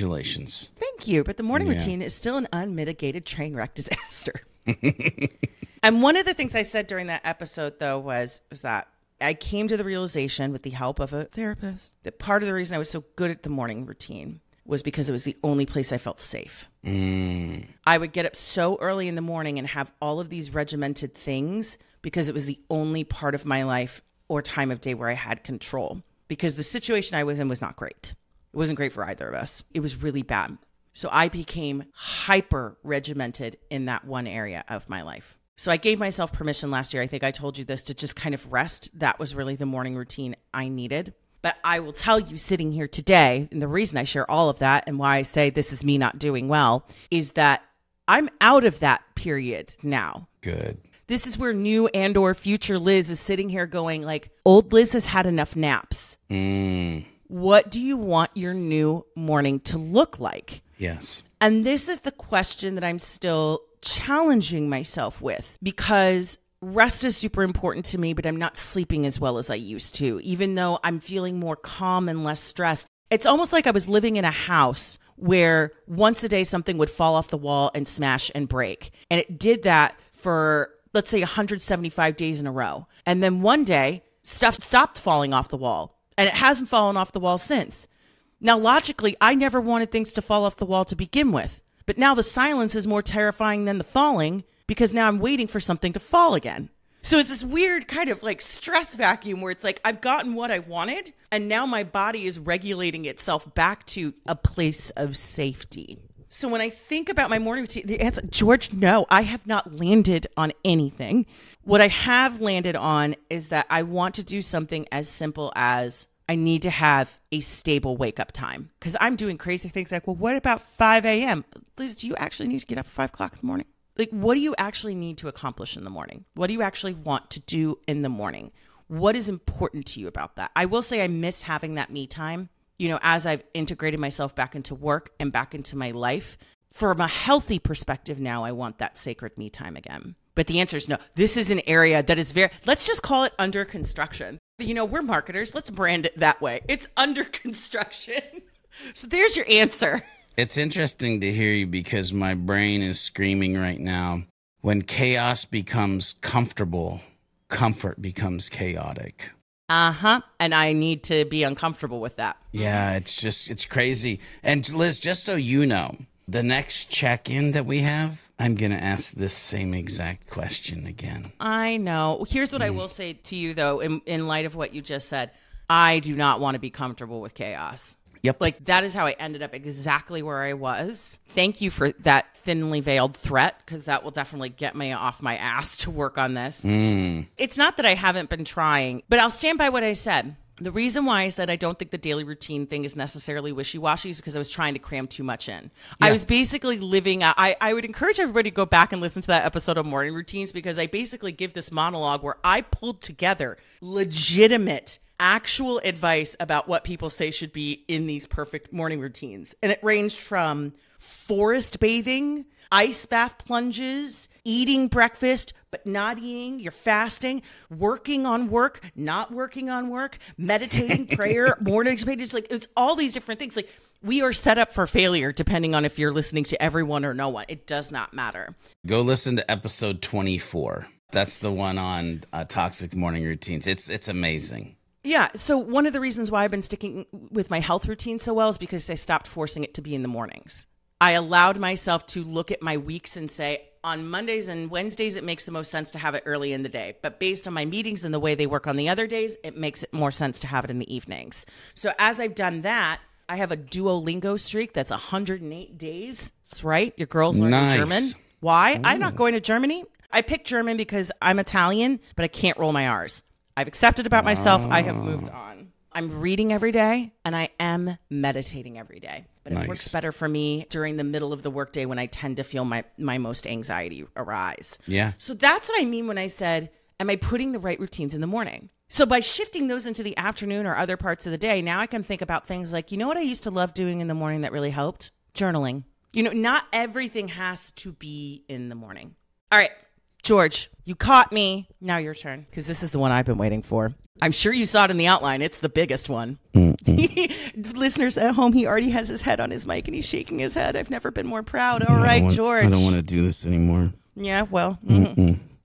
Congratulations. Thank you. But the morning routine is still an unmitigated train wreck disaster. And one of the things I said during that episode, though, was that I came to the realization with the help of a therapist that part of the reason I was so good at the morning routine was because it was the only place I felt safe. I would get up so early in the morning and have all of these regimented things because it was the only part of my life or time of day where I had control. Because the situation I was in was not great. It wasn't great for either of us. It was really bad. So I became hyper regimented in that one area of my life. So I gave myself permission last year, I think I told you this, to just kind of rest. That was really the morning routine I needed. But I will tell you sitting here today, and the reason I share all of that and why I say this is me not doing well, is that I'm out of that period now. Good. This is where new and or future Liz is sitting here going like, old Liz has had enough naps. What do you want your new morning to look like? Yes. And this is the question that I'm still challenging myself with, because rest is super important to me, but I'm not sleeping as well as I used to, even though I'm feeling more calm and less stressed. It's almost like I was living in a house where once a day something would fall off the wall and smash and break. And it did that for, let's say, 175 days in a row. And then one day, stuff stopped falling off the wall. And it hasn't fallen off the wall since. Now, logically, I never wanted things to fall off the wall to begin with. But now the silence is more terrifying than the falling, because now I'm waiting for something to fall again. So it's this weird kind of like stress vacuum where it's like I've gotten what I wanted, and now my body is regulating itself back to a place of safety. So when I think about my morning routine, the answer, George, no, I have not landed on anything. What I have landed on is that I want to do something as simple as I need to have a stable wake up time, because I'm doing crazy things like, well, what about 5 a.m.? Liz, do you actually need to get up at 5 o'clock in the morning? Like, what do you actually need to accomplish in the morning? What do you actually want to do in the morning? What is important to you about that? I will say I miss having that me time, you know, as I've integrated myself back into work and back into my life. From a healthy perspective now, I want that sacred me time again. But the answer is no. This is an area that is let's just call it under construction. You know, we're marketers. Let's brand it that way. It's under construction. So there's your answer. It's interesting to hear you, because my brain is screaming right now. When chaos becomes comfortable, comfort becomes chaotic. And I need to be uncomfortable with that. Yeah, it's crazy. And Liz, just so you know, the next check-in that we have, I'm going to ask this same exact question again. I know. Here's what I will say to you, though, in light of what you just said. I do not want to be comfortable with chaos. Yep. Like, that is how I ended up exactly where I was. Thank you for that thinly veiled threat, because that will definitely get me off my ass to work on this. It's not that I haven't been trying, but I'll stand by what I said. The reason why I said I don't think the daily routine thing is necessarily wishy-washy is because I was trying to cram too much in. Yeah. I was basically living out, I would encourage everybody to go back and listen to that episode of Morning Routines, because I basically give this monologue where I pulled together legitimate, actual advice about what people say should be in these perfect morning routines. And it ranged from forest bathing, ice bath plunges, eating breakfast, but not eating, you're fasting, working on work, not working on work, meditating, prayer, morning pages. Like, it's all these different things. Like, we are set up for failure depending on if you're listening to everyone or no one. It does not matter. Go listen to episode 24. That's the one on toxic morning routines. It's amazing. Yeah. So one of the reasons why I've been sticking with my health routine so well is because I stopped forcing it to be in the mornings. I allowed myself to look at my weeks and say, on Mondays and Wednesdays, it makes the most sense to have it early in the day. But based on my meetings and the way they work on the other days, it makes it more sense to have it in the evenings. So as I've done that, I have a Duolingo streak that's 108 days. That's right. Your girl's learning German. Why? Ooh. I'm not going to Germany. I picked German because I'm Italian, but I can't roll my R's. I've accepted about myself. I have moved on. I'm reading every day, and I am meditating every day. But it works better for me during the middle of the workday when I tend to feel my most anxiety arise. Yeah. So that's what I mean when I said, am I putting the right routines in the morning? So by shifting those into the afternoon or other parts of the day, now I can think about things like, you know what I used to love doing in the morning that really helped? Journaling. You know, not everything has to be in the morning. All right, George, you caught me. Now your turn, because this is the one I've been waiting for. I'm sure you saw it in the outline. It's the biggest one. Listeners at home, he already has his head on his mic and he's shaking his head. I've never been more proud. All right, George. I don't want to do this anymore. Yeah, well.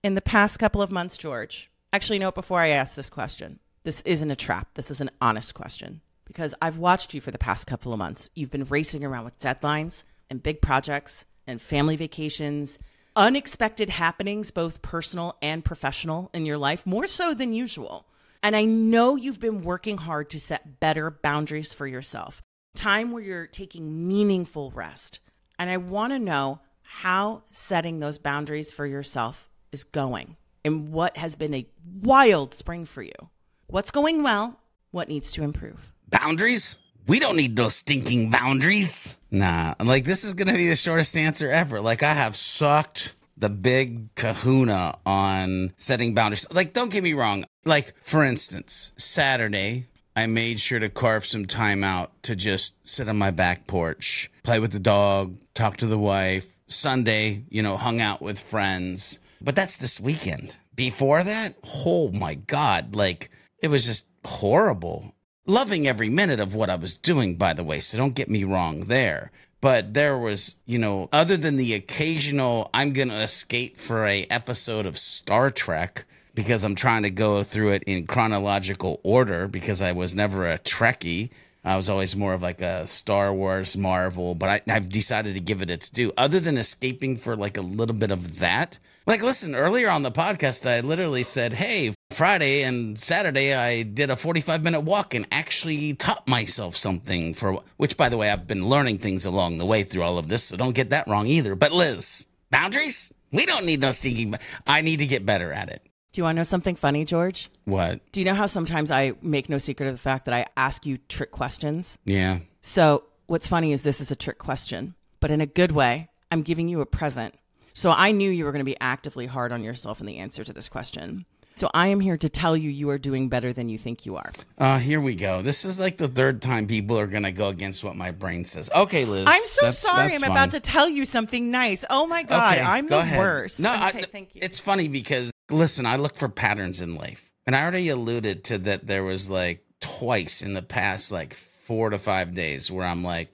In the past couple of months, George, actually, no, before I ask this question, this isn't a trap. This is an honest question because I've watched you for the past couple of months. You've been racing around with deadlines and big projects and family vacations, unexpected happenings, both personal and professional in your life, more so than usual. And I know you've been working hard to set better boundaries for yourself, time where you're taking meaningful rest. And I want to know how setting those boundaries for yourself is going and what has been a wild spring for you. What's going well? What needs to improve? Boundaries? We don't need those stinking boundaries. Nah, like this is going to be the shortest answer ever. Like I have sucked the big kahuna on setting boundaries. Like, don't get me wrong. Like, for instance, Saturday, I made sure to carve some time out to just sit on my back porch, play with the dog, talk to the wife. Sunday, hung out with friends. But that's this weekend. Before that, oh my God, like it was just horrible. Loving every minute of what I was doing, by the way, so don't get me wrong there. But there was, other than the occasional, I'm going to escape for a episode of Star Trek because I'm trying to go through it in chronological order because I was never a Trekkie. I was always more of like a Star Wars, Marvel, but I've decided to give it its due. Other than escaping for like a little bit of that. Like, listen, earlier on the podcast, I literally said, hey, Friday and Saturday, I did a 45-minute walk and actually taught myself something which, by the way, I've been learning things along the way through all of this, so don't get that wrong either. But Liz, boundaries? We don't need no stinking. I need to get better at it. Do you want to know something funny, George? What? Do you know how sometimes I make no secret of the fact that I ask you trick questions? Yeah. So what's funny is this is a trick question, but in a good way. I'm giving you a present. So I knew you were going to be actively hard on yourself in the answer to this question. So I am here to tell you you are doing better than you think you are. Here we go. This is like the third time people are going to go against what my brain says. Okay, Liz. I'm so sorry. I'm about to tell you something nice. Oh my God. Okay, I'm go the ahead. worst. No, okay, thank you. It's funny because, listen, I look for patterns in life. And I already alluded to that there was like twice in the past like 4 to 5 days where I'm like,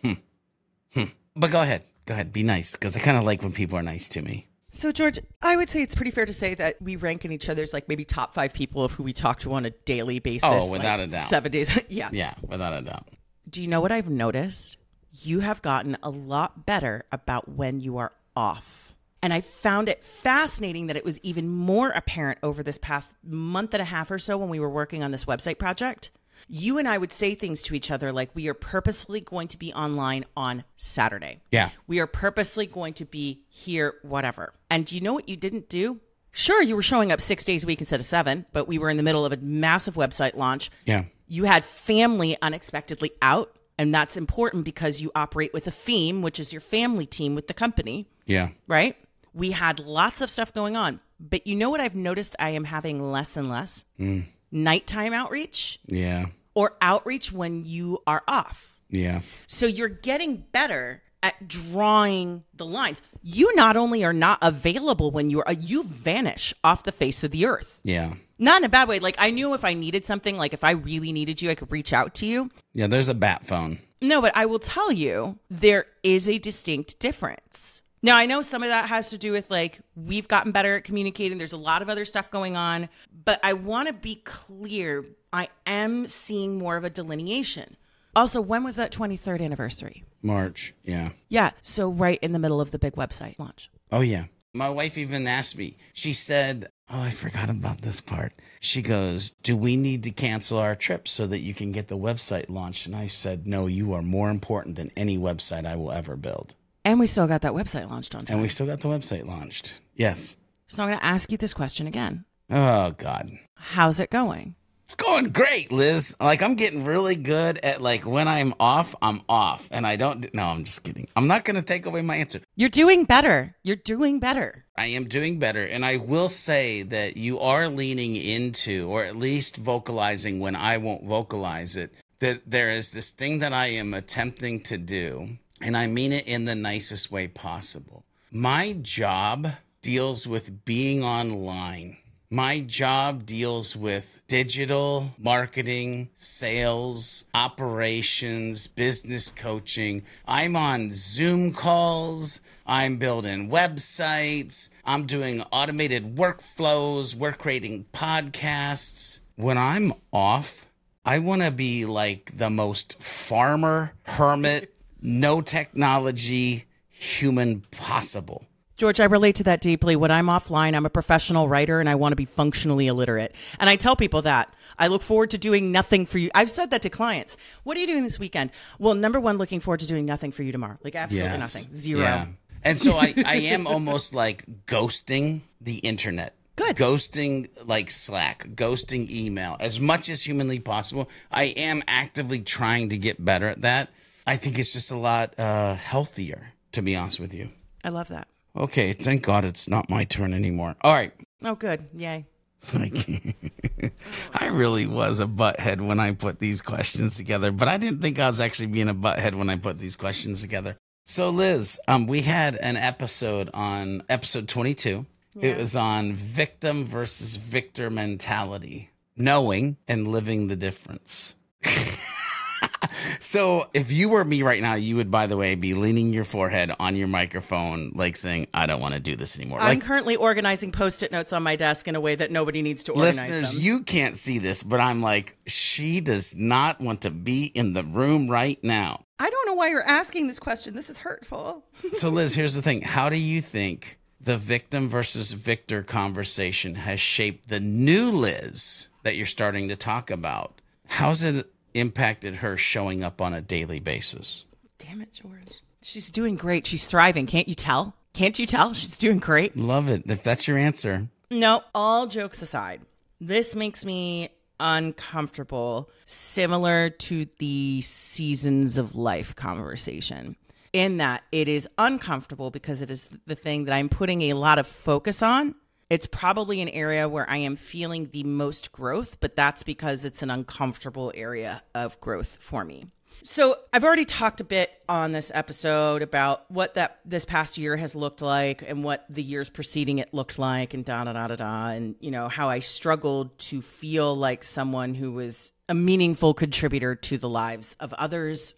But go ahead. Go ahead. Be nice because I kind of like when people are nice to me. So, George, I would say it's pretty fair to say that we rank in each other's like maybe top 5 people of who we talk to on a daily basis. Oh, without a doubt. 7 days. Yeah. Yeah, without a doubt. Do you know what I've noticed? You have gotten a lot better about when you are off. And I found it fascinating that it was even more apparent over this past month and a half or so when we were working on this website project. You and I would say things to each other like we are purposefully going to be online on Saturday. Yeah. We are purposely going to be here, whatever. And do you know what you didn't do? Sure, you were showing up 6 days a week instead of 7, but we were in the middle of a massive website launch. Yeah. You had family unexpectedly out, and that's important because you operate with a theme, which is your family team with the company. Yeah. Right? We had lots of stuff going on. But you know what I've noticed I am having less and less? Nighttime outreach. Yeah. Or outreach when you are off. Yeah. So you're getting better at drawing the lines. You not only are not available when you vanish off the face of the earth. Yeah. Not in a bad way. Like I knew if I needed something, like if I really needed you, I could reach out to you. Yeah, there's a bat phone. No, but I will tell you, there is a distinct difference. Now, I know some of that has to do with like, we've gotten better at communicating. There's a lot of other stuff going on, but I want to be clear. I am seeing more of a delineation. Also, when was that 23rd anniversary? March. Yeah. Yeah. So right in the middle of the big website launch. Oh, yeah. My wife even asked me, she said, oh, I forgot about this part. She goes, do we need to cancel our trip so that you can get the website launched? And I said, no, you are more important than any website I will ever build. And we still got that website launched on time. And we still got the website launched. Yes. So I'm going to ask you this question again. Oh, God. How's it going? It's going great, Liz. Like, I'm getting really good at, like, when I'm off, I'm off. And I don't... No, I'm just kidding. I'm not going to take away my answer. You're doing better. You're doing better. I am doing better. And I will say that you are leaning into, or at least vocalizing when I won't vocalize it, that there is this thing that I am attempting to do. And I mean it in the nicest way possible. My job deals with being online My job deals with digital marketing, sales, operations, business coaching. I'm on Zoom calls. I'm building websites. I'm doing automated workflows. We're creating podcasts. When I'm off, I want to be like the most farmer, hermit, no technology human possible. George, I relate to that deeply. When I'm offline, I'm a professional writer and I want to be functionally illiterate. And I tell people that. I look forward to doing nothing for you. I've said that to clients. What are you doing this weekend? Well, number one, looking forward to doing nothing for you tomorrow. Like absolutely nothing. Zero. Yeah. And so I am almost like ghosting the internet. Good. Ghosting like Slack, ghosting email, as much as humanly possible. I am actively trying to get better at that. I think it's just a lot healthier, to be honest with you. I love that. Okay, thank God it's not my turn anymore. All right. Oh, good. Yay. I really was a butthead when I put these questions together, but I didn't think I was actually being a butthead when I put these questions together. So, Liz, we had an episode on episode 22. Yeah. It was on victim versus victor mentality, knowing and living the difference. So if you were me right now, you would, by the way, be leaning your forehead on your microphone, like saying, I don't want to do this anymore. I'm currently organizing Post-it notes on my desk in a way that nobody needs to organize listeners, them. You can't see this, but I'm like, she does not want to be in the room right now. I don't know why you're asking this question. This is hurtful. So, Liz, here's the thing. How do you think the victim versus victor conversation has shaped the new Liz that you're starting to talk about? How's it impacted her showing up on a daily basis? Damn it, George. She's doing great. She's thriving. Can't you tell? Can't you tell? She's doing great. Love it. If that's your answer. No, all jokes aside, this makes me uncomfortable, similar to the seasons of life conversation, in that it is uncomfortable because it is the thing that I'm putting a lot of focus on. It's probably an area where I am feeling the most growth, but that's because it's an uncomfortable area of growth for me. So I've already talked a bit on this episode about what this past year has looked like and what the years preceding it looked like and and you know how I struggled to feel like someone who was a meaningful contributor to the lives of others,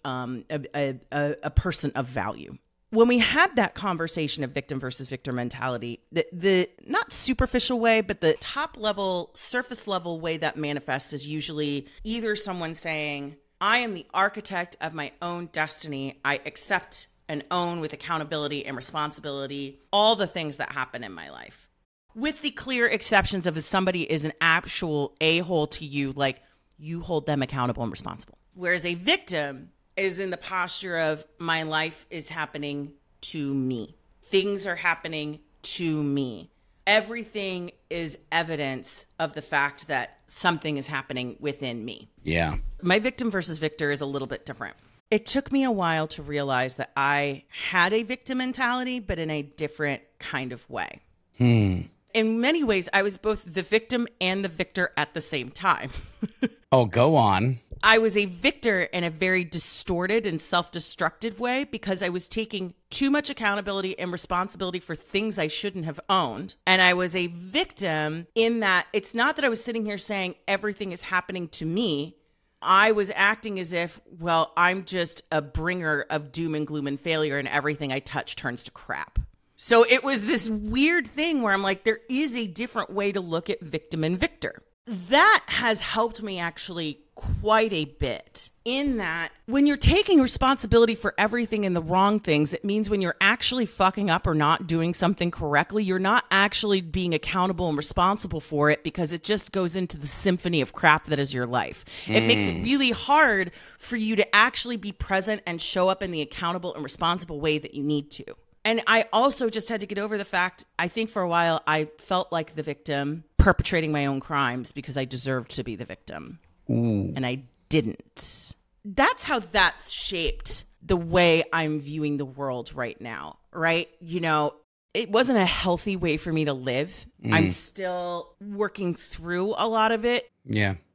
a person of value. When we had that conversation of victim versus victor mentality, the not superficial way, but the top level, surface level way that manifests is usually either someone saying, I am the architect of my own destiny. I accept and own with accountability and responsibility all the things that happen in my life. With the clear exceptions of if somebody is an actual a-hole to you, like you hold them accountable and responsible. Whereas a victim is in the posture of my life is happening to me. Things are happening to me. Everything is evidence of the fact that something is happening within me. Yeah. My victim versus victor is a little bit different. It took me a while to realize that I had a victim mentality, but in a different kind of way. In many ways, I was both the victim and the victor at the same time. Oh, go on. I was a victor in a very distorted and self-destructive way because I was taking too much accountability and responsibility for things I shouldn't have owned. And I was a victim in that it's not that I was sitting here saying everything is happening to me. I was acting as if, well, I'm just a bringer of doom and gloom and failure and everything I touch turns to crap. So it was this weird thing where I'm like, there is a different way to look at victim and victor. That has helped me actually quite a bit in that when you're taking responsibility for everything and the wrong things, it means when you're actually fucking up or not doing something correctly, you're not actually being accountable and responsible for it because it just goes into the symphony of crap that is your life. It makes it really hard for you to actually be present and show up in the accountable and responsible way that you need to. And I also just had to get over the fact, I think for a while, I felt like the victim perpetrating my own crimes because I deserved to be the victim. Ooh. And I didn't. That's how that's shaped the way I'm viewing the world right now, right? You know, it wasn't a healthy way for me to live. I'm still working through a lot of it. Yeah.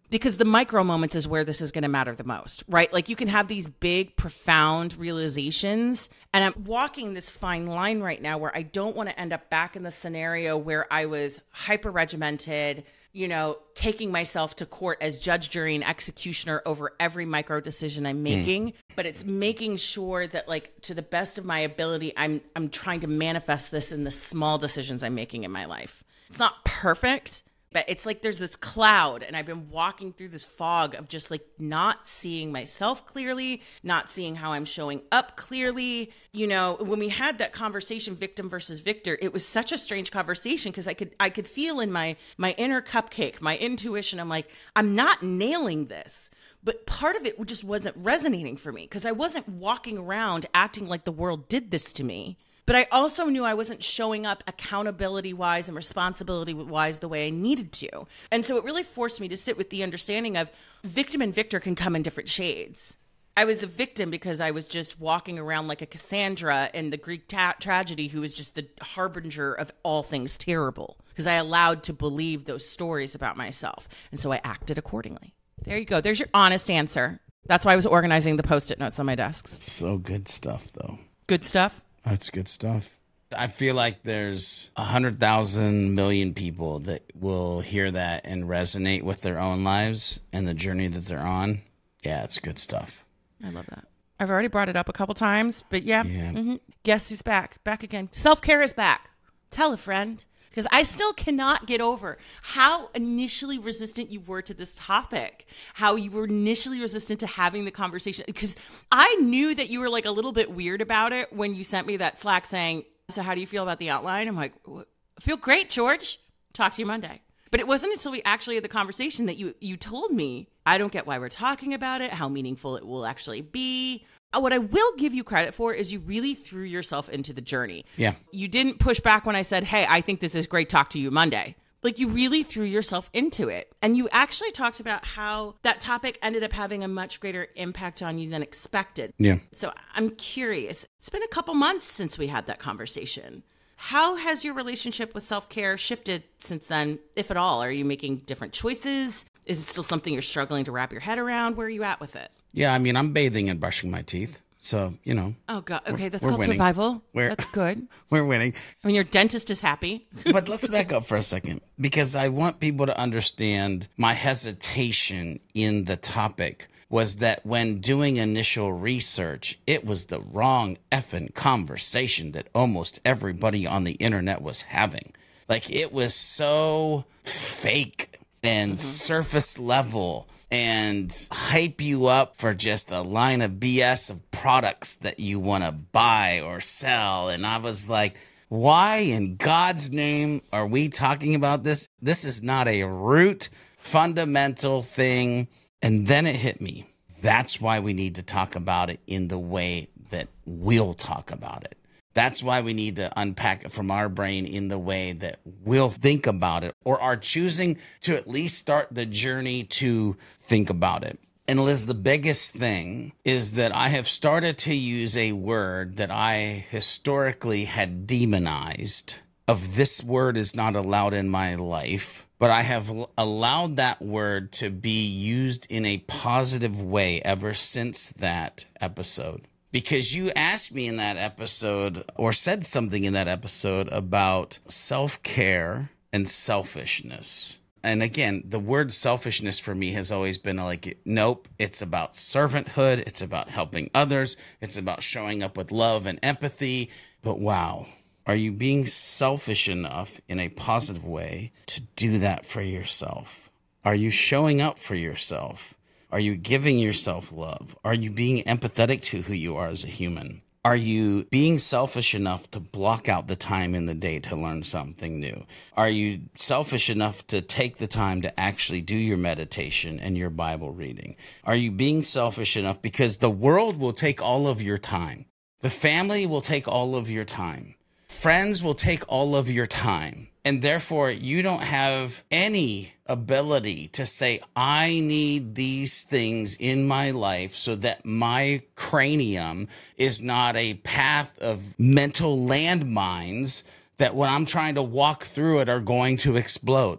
Because the micro moments is where this is going to matter the most, right? Like you can have these big, profound realizations. And I'm walking this fine line right now where I don't want to end up back in the scenario where I was hyper regimented, taking myself to court as judge, jury, and executioner over every micro decision I'm making. But it's making sure that, like, to the best of my ability, I'm trying to manifest this in the small decisions I'm making in my life. It's not perfect, but it's like there's this cloud, and I've been walking through this fog of just like not seeing myself clearly, not seeing how I'm showing up clearly. When we had that conversation, victim versus victor, it was such a strange conversation because I could feel in my inner cupcake, my intuition. I'm like, I'm not nailing this. But part of it just wasn't resonating for me because I wasn't walking around acting like the world did this to me. But I also knew I wasn't showing up accountability-wise and responsibility-wise the way I needed to. And so it really forced me to sit with the understanding of victim and victor can come in different shades. I was a victim because I was just walking around like a Cassandra in the Greek tragedy who was just the harbinger of all things terrible because I allowed to believe those stories about myself. And so I acted accordingly. There you go. There's your honest answer. That's why I was organizing the Post-it notes on my desks. So good stuff, though. Good stuff? That's good stuff. I feel like there's 100,000 million people that will hear that and resonate with their own lives and the journey that they're on. Yeah, it's good stuff. I love that. I've already brought it up a couple times, but yeah. Guess who's back? Back again. Self-care is back. Tell a friend. Because I still cannot get over how initially resistant you were to this topic, how you were initially resistant to having the conversation. Because I knew that you were like a little bit weird about it when you sent me that Slack saying, so how do you feel about the outline? I'm like, I feel great, George. Talk to you Monday. But it wasn't until we actually had the conversation that you told me, I don't get why we're talking about it, how meaningful it will actually be. What I will give you credit for is you really threw yourself into the journey. Yeah. You didn't push back when I said, hey, I think this is great. Talk to you Monday. Like you really threw yourself into it. And you actually talked about how that topic ended up having a much greater impact on you than expected. Yeah. So I'm curious. It's been a couple months since we had that conversation. How has your relationship with self-care shifted since then, if at all? Are you making different choices? Is it still something you're struggling to wrap your head around? Where are you at with it? Yeah, I mean, I'm bathing and brushing my teeth. So, Oh, God. Okay, that's we're called winning. survival. We're- That's good. We're winning. I mean, your dentist is happy. But let's back up for a second because I want people to understand my hesitation in the topic was that when doing initial research, it was the wrong effing conversation that almost everybody on the internet was having. Like it was so fake and surface level and hype you up for just a line of BS of products that you want to buy or sell. And I was like, why in God's name are we talking about this? This is not a root fundamental thing. And then it hit me. That's why we need to talk about it in the way that we'll talk about it. That's why we need to unpack it from our brain in the way that we'll think about it or are choosing to at least start the journey to think about it. And Liz, the biggest thing is that I have started to use a word that I historically had demonized of this word is not allowed in my life, but I have allowed that word to be used in a positive way ever since that episode. Because you asked me in that episode or said something in that episode about self-care and selfishness. And again, the word selfishness for me has always been like, nope, it's about servanthood. It's about helping others. It's about showing up with love and empathy. But wow, are you being selfish enough in a positive way to do that for yourself? Are you showing up for yourself? Are you giving yourself love? Are you being empathetic to who you are as a human? Are you being selfish enough to block out the time in the day to learn something new? Are you selfish enough to take the time to actually do your meditation and your Bible reading? Are you being selfish enough because the world will take all of your time? The family will take all of your time. Friends will take all of your time. And therefore, you don't have any ability to say, I need these things in my life so that my cranium is not a path of mental landmines that when I'm trying to walk through it are going to explode.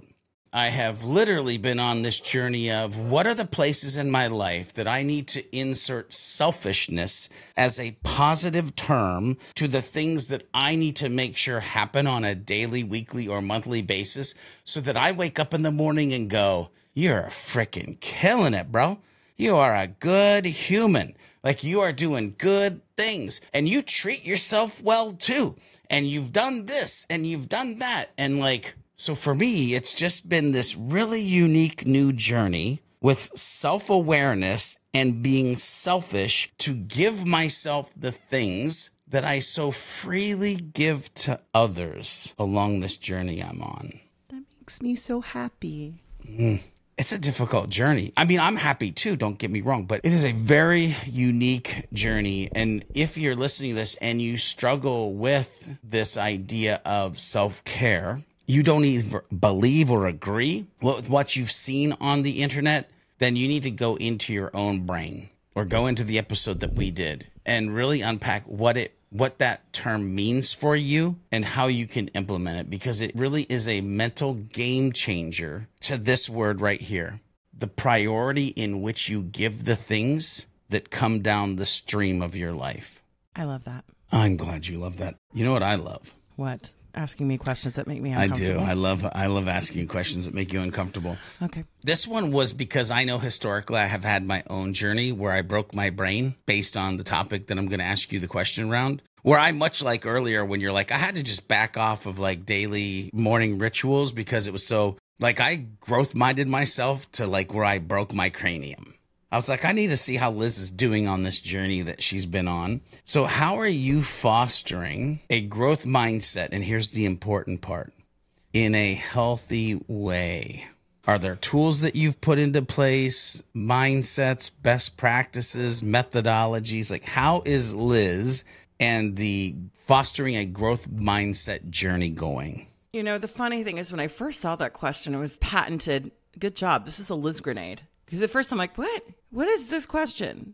I have literally been on this journey of what are the places in my life that I need to insert selfishness as a positive term to the things that I need to make sure happen on a daily, weekly, or monthly basis so that I wake up in the morning and go, you're freaking killing it, bro. You are a good human. Like, you are doing good things and you treat yourself well too. And you've done this and you've done that. And like, so for me, it's just been this really unique new journey with self-awareness and being selfish to give myself the things that I so freely give to others along this journey I'm on. That makes me so happy. It's a difficult journey. I mean, I'm happy too, don't get me wrong, but it is a very unique journey. And if you're listening to this and you struggle with this idea of self-care, you don't even believe or agree with what you've seen on the internet, then you need to go into your own brain or go into the episode that we did and really unpack what that term means for you and how you can implement it, because it really is a mental game changer to this word right here. The priority in which you give the things that come down the stream of your life. I love that. I'm glad you love that. You know what I love? What? Asking me questions that make me uncomfortable. I do. I love asking questions that make you uncomfortable. Okay. This one was because I know historically I have had my own journey where I broke my brain based on the topic that I'm going to ask you the question around. Where I, much like earlier when you're like, I had to just back off of like daily morning rituals because it was so, like, I growth minded myself to like where I broke my cranium. I was like, I need to see how Liz is doing on this journey that she's been on. So how are you fostering a growth mindset? And here's the important part. In a healthy way. Are there tools that you've put into place, mindsets, best practices, methodologies? Like, how is Liz and the fostering a growth mindset journey going? You know, the funny thing is when I first saw that question, it was patented. Good job. This is a Liz grenade. Because at first I'm like, what? What is this question?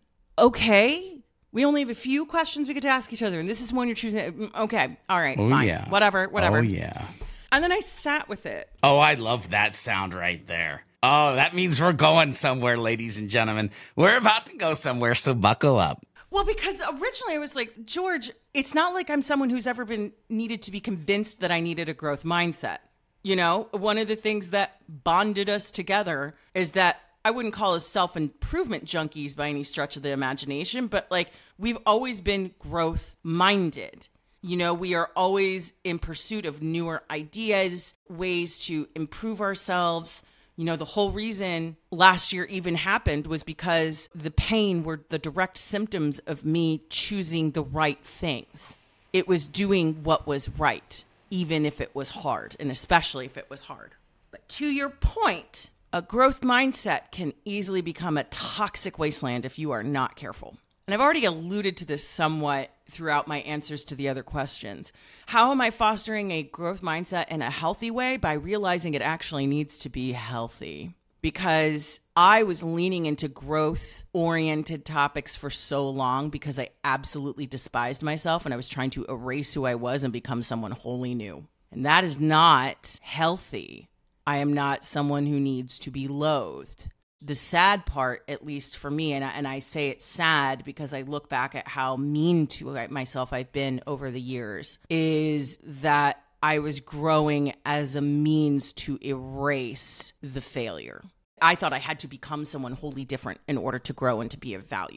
Okay. We only have a few questions we get to ask each other. And this is one you're choosing. Okay. All right. Oh, fine. yeah. Whatever. Oh, yeah. And then I sat with it. Oh, I love that sound right there. Oh, that means we're going somewhere, ladies and gentlemen. We're about to go somewhere, so buckle up. Well, because originally I was like, George, it's not like I'm someone who's ever been needed to be convinced that I needed a growth mindset. You know, one of the things that bonded us together is that I wouldn't call us self-improvement junkies by any stretch of the imagination, but like we've always been growth minded. You know, we are always in pursuit of newer ideas, ways to improve ourselves. You know, the whole reason last year even happened was because the pain were the direct symptoms of me choosing the right things. It was doing what was right, even if it was hard, and especially if it was hard. But to your point, a growth mindset can easily become a toxic wasteland if you are not careful. And I've already alluded to this somewhat throughout my answers to the other questions. How am I fostering a growth mindset in a healthy way? By realizing it actually needs to be healthy. Because I was leaning into growth-oriented topics for so long because I absolutely despised myself and I was trying to erase who I was and become someone wholly new. And that is not healthy. I am not someone who needs to be loathed. The sad part, at least for me, and I say it's sad because I look back at how mean to myself I've been over the years, is that I was growing as a means to erase the failure. I thought I had to become someone wholly different in order to grow and to be of value.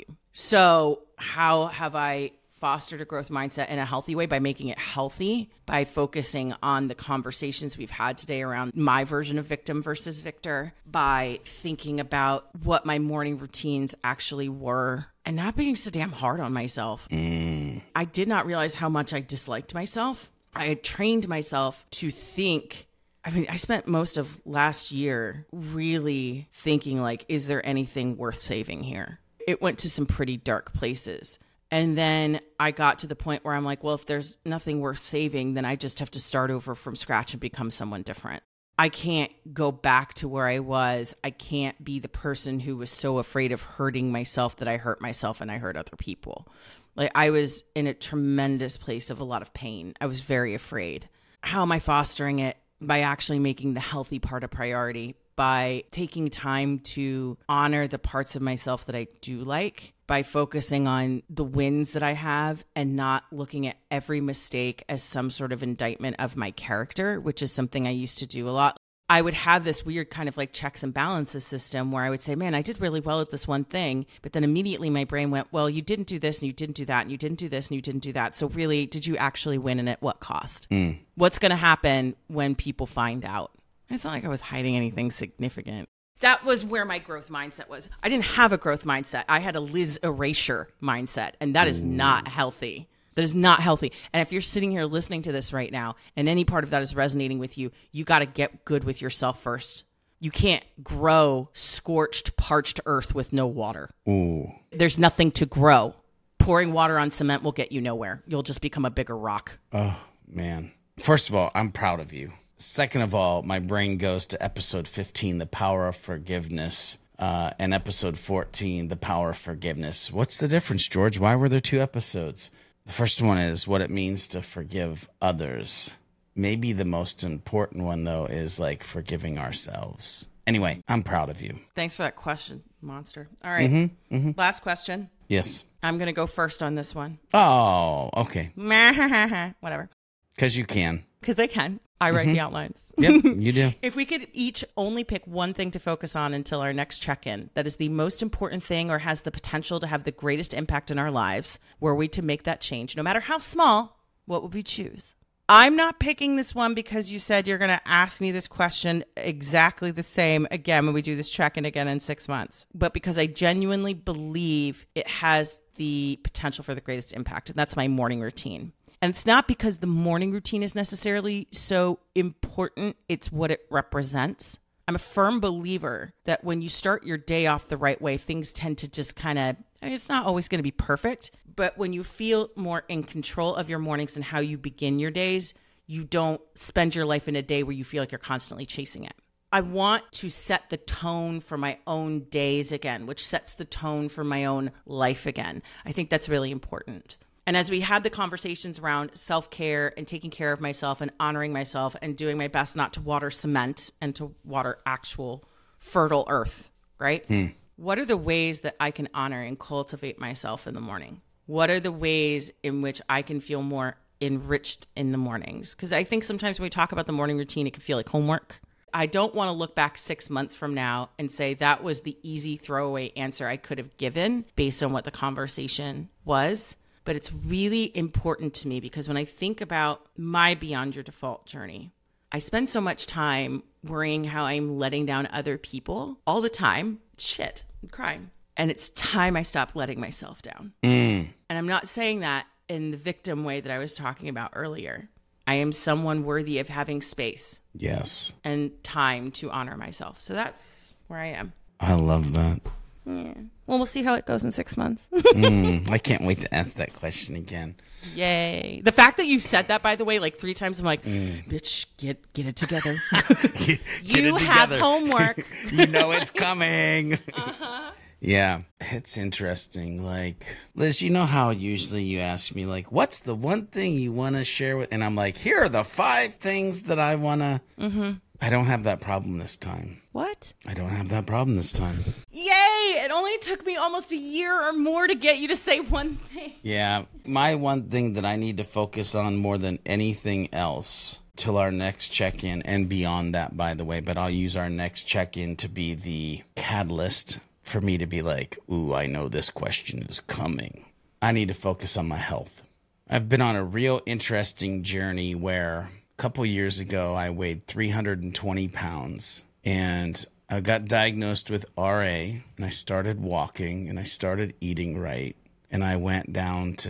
So how have I fostered a growth mindset in a healthy way? By making it healthy, by focusing on the conversations we've had today around my version of victim versus victor, by thinking about what my morning routines actually were and not being so damn hard on myself. I did not realize how much I disliked myself. I had trained myself to think. I mean, I spent most of last year really thinking like, is there anything worth saving here? It went to some pretty dark places. And then I got to the point where I'm like, well, if there's nothing worth saving, then I just have to start over from scratch and become someone different. I can't go back to where I was. I can't be the person who was so afraid of hurting myself that I hurt myself and I hurt other people. Like, I was in a tremendous place of a lot of pain. I was very afraid. How am I fostering it? by actually making the healthy part a priority, by taking time to honor the parts of myself that I do like, by focusing on the wins that I have and not looking at every mistake as some sort of indictment of my character, which is something I used to do a lot. I would have this weird kind of like checks and balances system where I would say, man, I did really well at this one thing. But then immediately my brain went, well, you didn't do this and you didn't do that and you didn't do this and you didn't do that. So really, did you actually win and at what cost? What's going to happen when people find out? It's not like I was hiding anything significant. That was where my growth mindset was. I didn't have a growth mindset. I had a Liz erasure mindset, and that is not healthy. That is not healthy. And if you're sitting here listening to this right now and any part of that is resonating with you, you got to get good with yourself first. You can't grow scorched, parched earth with no water. Ooh. There's nothing to grow. Pouring water on cement will get you nowhere. You'll just become a bigger rock. Oh, man. First of all, I'm proud of you. Second of all, my brain goes to episode 15, The Power of Forgiveness, and episode 14, The Power of Forgiveness. What's the difference, George? Why were there 2 episodes? The first one is what it means to forgive others. Maybe the most important one, though, is like forgiving ourselves. Anyway, I'm proud of you. Thanks for that question, monster. All right. Last question. Yes. I'm going to go first on this one. Oh, okay. Whatever. Because you can. Because I can. I write the outlines. Yep, you do. If we could each only pick one thing to focus on until our next check-in that is the most important thing or has the potential to have the greatest impact in our lives, were we to make that change, no matter how small, what would we choose? I'm not picking this one because you said you're going to ask me this question exactly the same again when we do this check-in again in 6 months, but because I genuinely believe it has the potential for the greatest impact, and that's my morning routine. And it's not because the morning routine is necessarily so important. It's what it represents. I'm a firm believer that when you start your day off the right way, things tend to just kind of, it's not always going to be perfect, but when you feel more in control of your mornings and how you begin your days, you don't spend your life in a day where you feel like you're constantly chasing it. I want to set the tone for my own days again, which sets the tone for my own life again. I think that's really important. And as we had the conversations around self-care and taking care of myself and honoring myself and doing my best not to water cement and to water actual fertile earth, right? What are the ways that I can honor and cultivate myself in the morning? What are the ways in which I can feel more enriched in the mornings? Because I think sometimes when we talk about the morning routine, it can feel like homework. I don't want to look back 6 months from now and say that was the easy throwaway answer I could have given based on what the conversation was. But it's really important to me because when I think about my Beyond Your Default journey, I spend so much time worrying how I'm letting down other people all the time. Shit, I'm crying. And it's time I stop letting myself down. And I'm not saying that in the victim way that I was talking about earlier. I am someone worthy of having space. Yes. And time to honor myself. So that's where I am. I love that. Yeah. Well, we'll see how it goes in 6 months. I can't wait to ask that question again. Yay. The fact that you said that, by the way, like 3 times, I'm like, bitch, get it together. You have homework. You know it's coming. Yeah, it's interesting. Like, Liz, you know how usually you ask me, like, what's the one thing you want to share with? And I'm like, here are the 5 things that I want to. I don't have that problem this time. What? I don't have that problem this time. Yay! It only took me almost a year or more to get you to say one thing. Yeah, my one thing that I need to focus on more than anything else till our next check-in, and beyond that, by the way, but I'll use our next check-in to be the catalyst for me to be like, ooh, I know this question is coming. I need to focus on my health. I've been on a real interesting journey where a couple years ago, I weighed 320 pounds, and I got diagnosed with RA, and I started walking, and I started eating right, and I went down to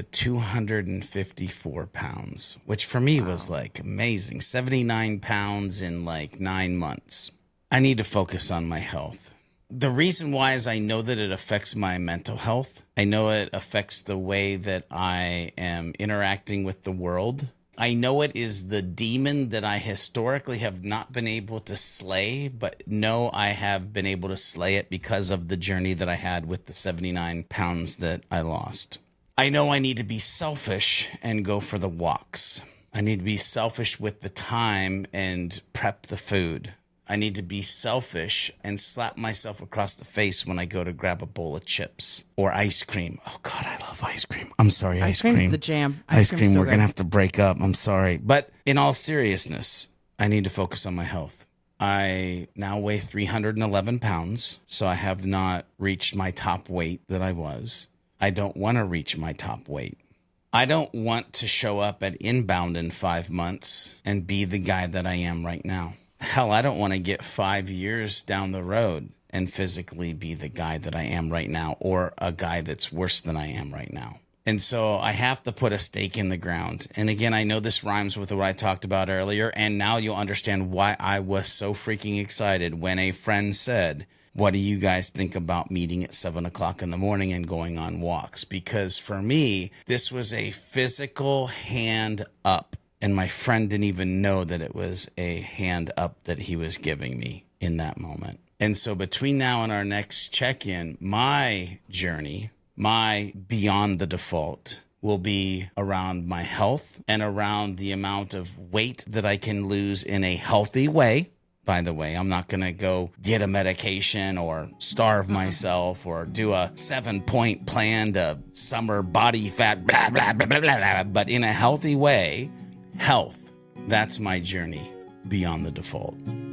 254 pounds, which for me was like amazing. 79 pounds in like 9 months. I need to focus on my health. The reason why is I know that it affects my mental health. I know it affects the way that I am interacting with the world. I know it is the demon that I historically have not been able to slay, but know I have been able to slay it because of the journey that I had with the 79 pounds that I lost. I know I need to be selfish and go for the walks. I need to be selfish with the time and prep the food. I need to be selfish and slap myself across the face when I go to grab a bowl of chips or ice cream. Oh, God, I love ice cream. I'm sorry, ice cream. Ice cream's the jam. Ice cream, so we're going to have to break up. I'm sorry. But in all seriousness, I need to focus on my health. I now weigh 311 pounds, so I have not reached my top weight that I was. I don't want to reach my top weight. I don't want to show up at Inbound in 5 months and be the guy that I am right now. Hell, I don't want to get 5 years down the road and physically be the guy that I am right now, or a guy that's worse than I am right now. And so I have to put a stake in the ground. And again, I know this rhymes with what I talked about earlier, and now you'll understand why I was so freaking excited when a friend said, what do you guys think about meeting at 7 o'clock in the morning and going on walks? Because for me, this was a physical hand up. And my friend didn't even know that it was a hand up that he was giving me in that moment. And so between now and our next check-in, my journey, my beyond the default, will be around my health and around the amount of weight that I can lose in a healthy way. By the way, I'm not going to go get a medication or starve myself or do a 7-point plan to summer body fat, blah, blah, blah, blah, blah, blah. But in a healthy way, health, that's my journey beyond the default.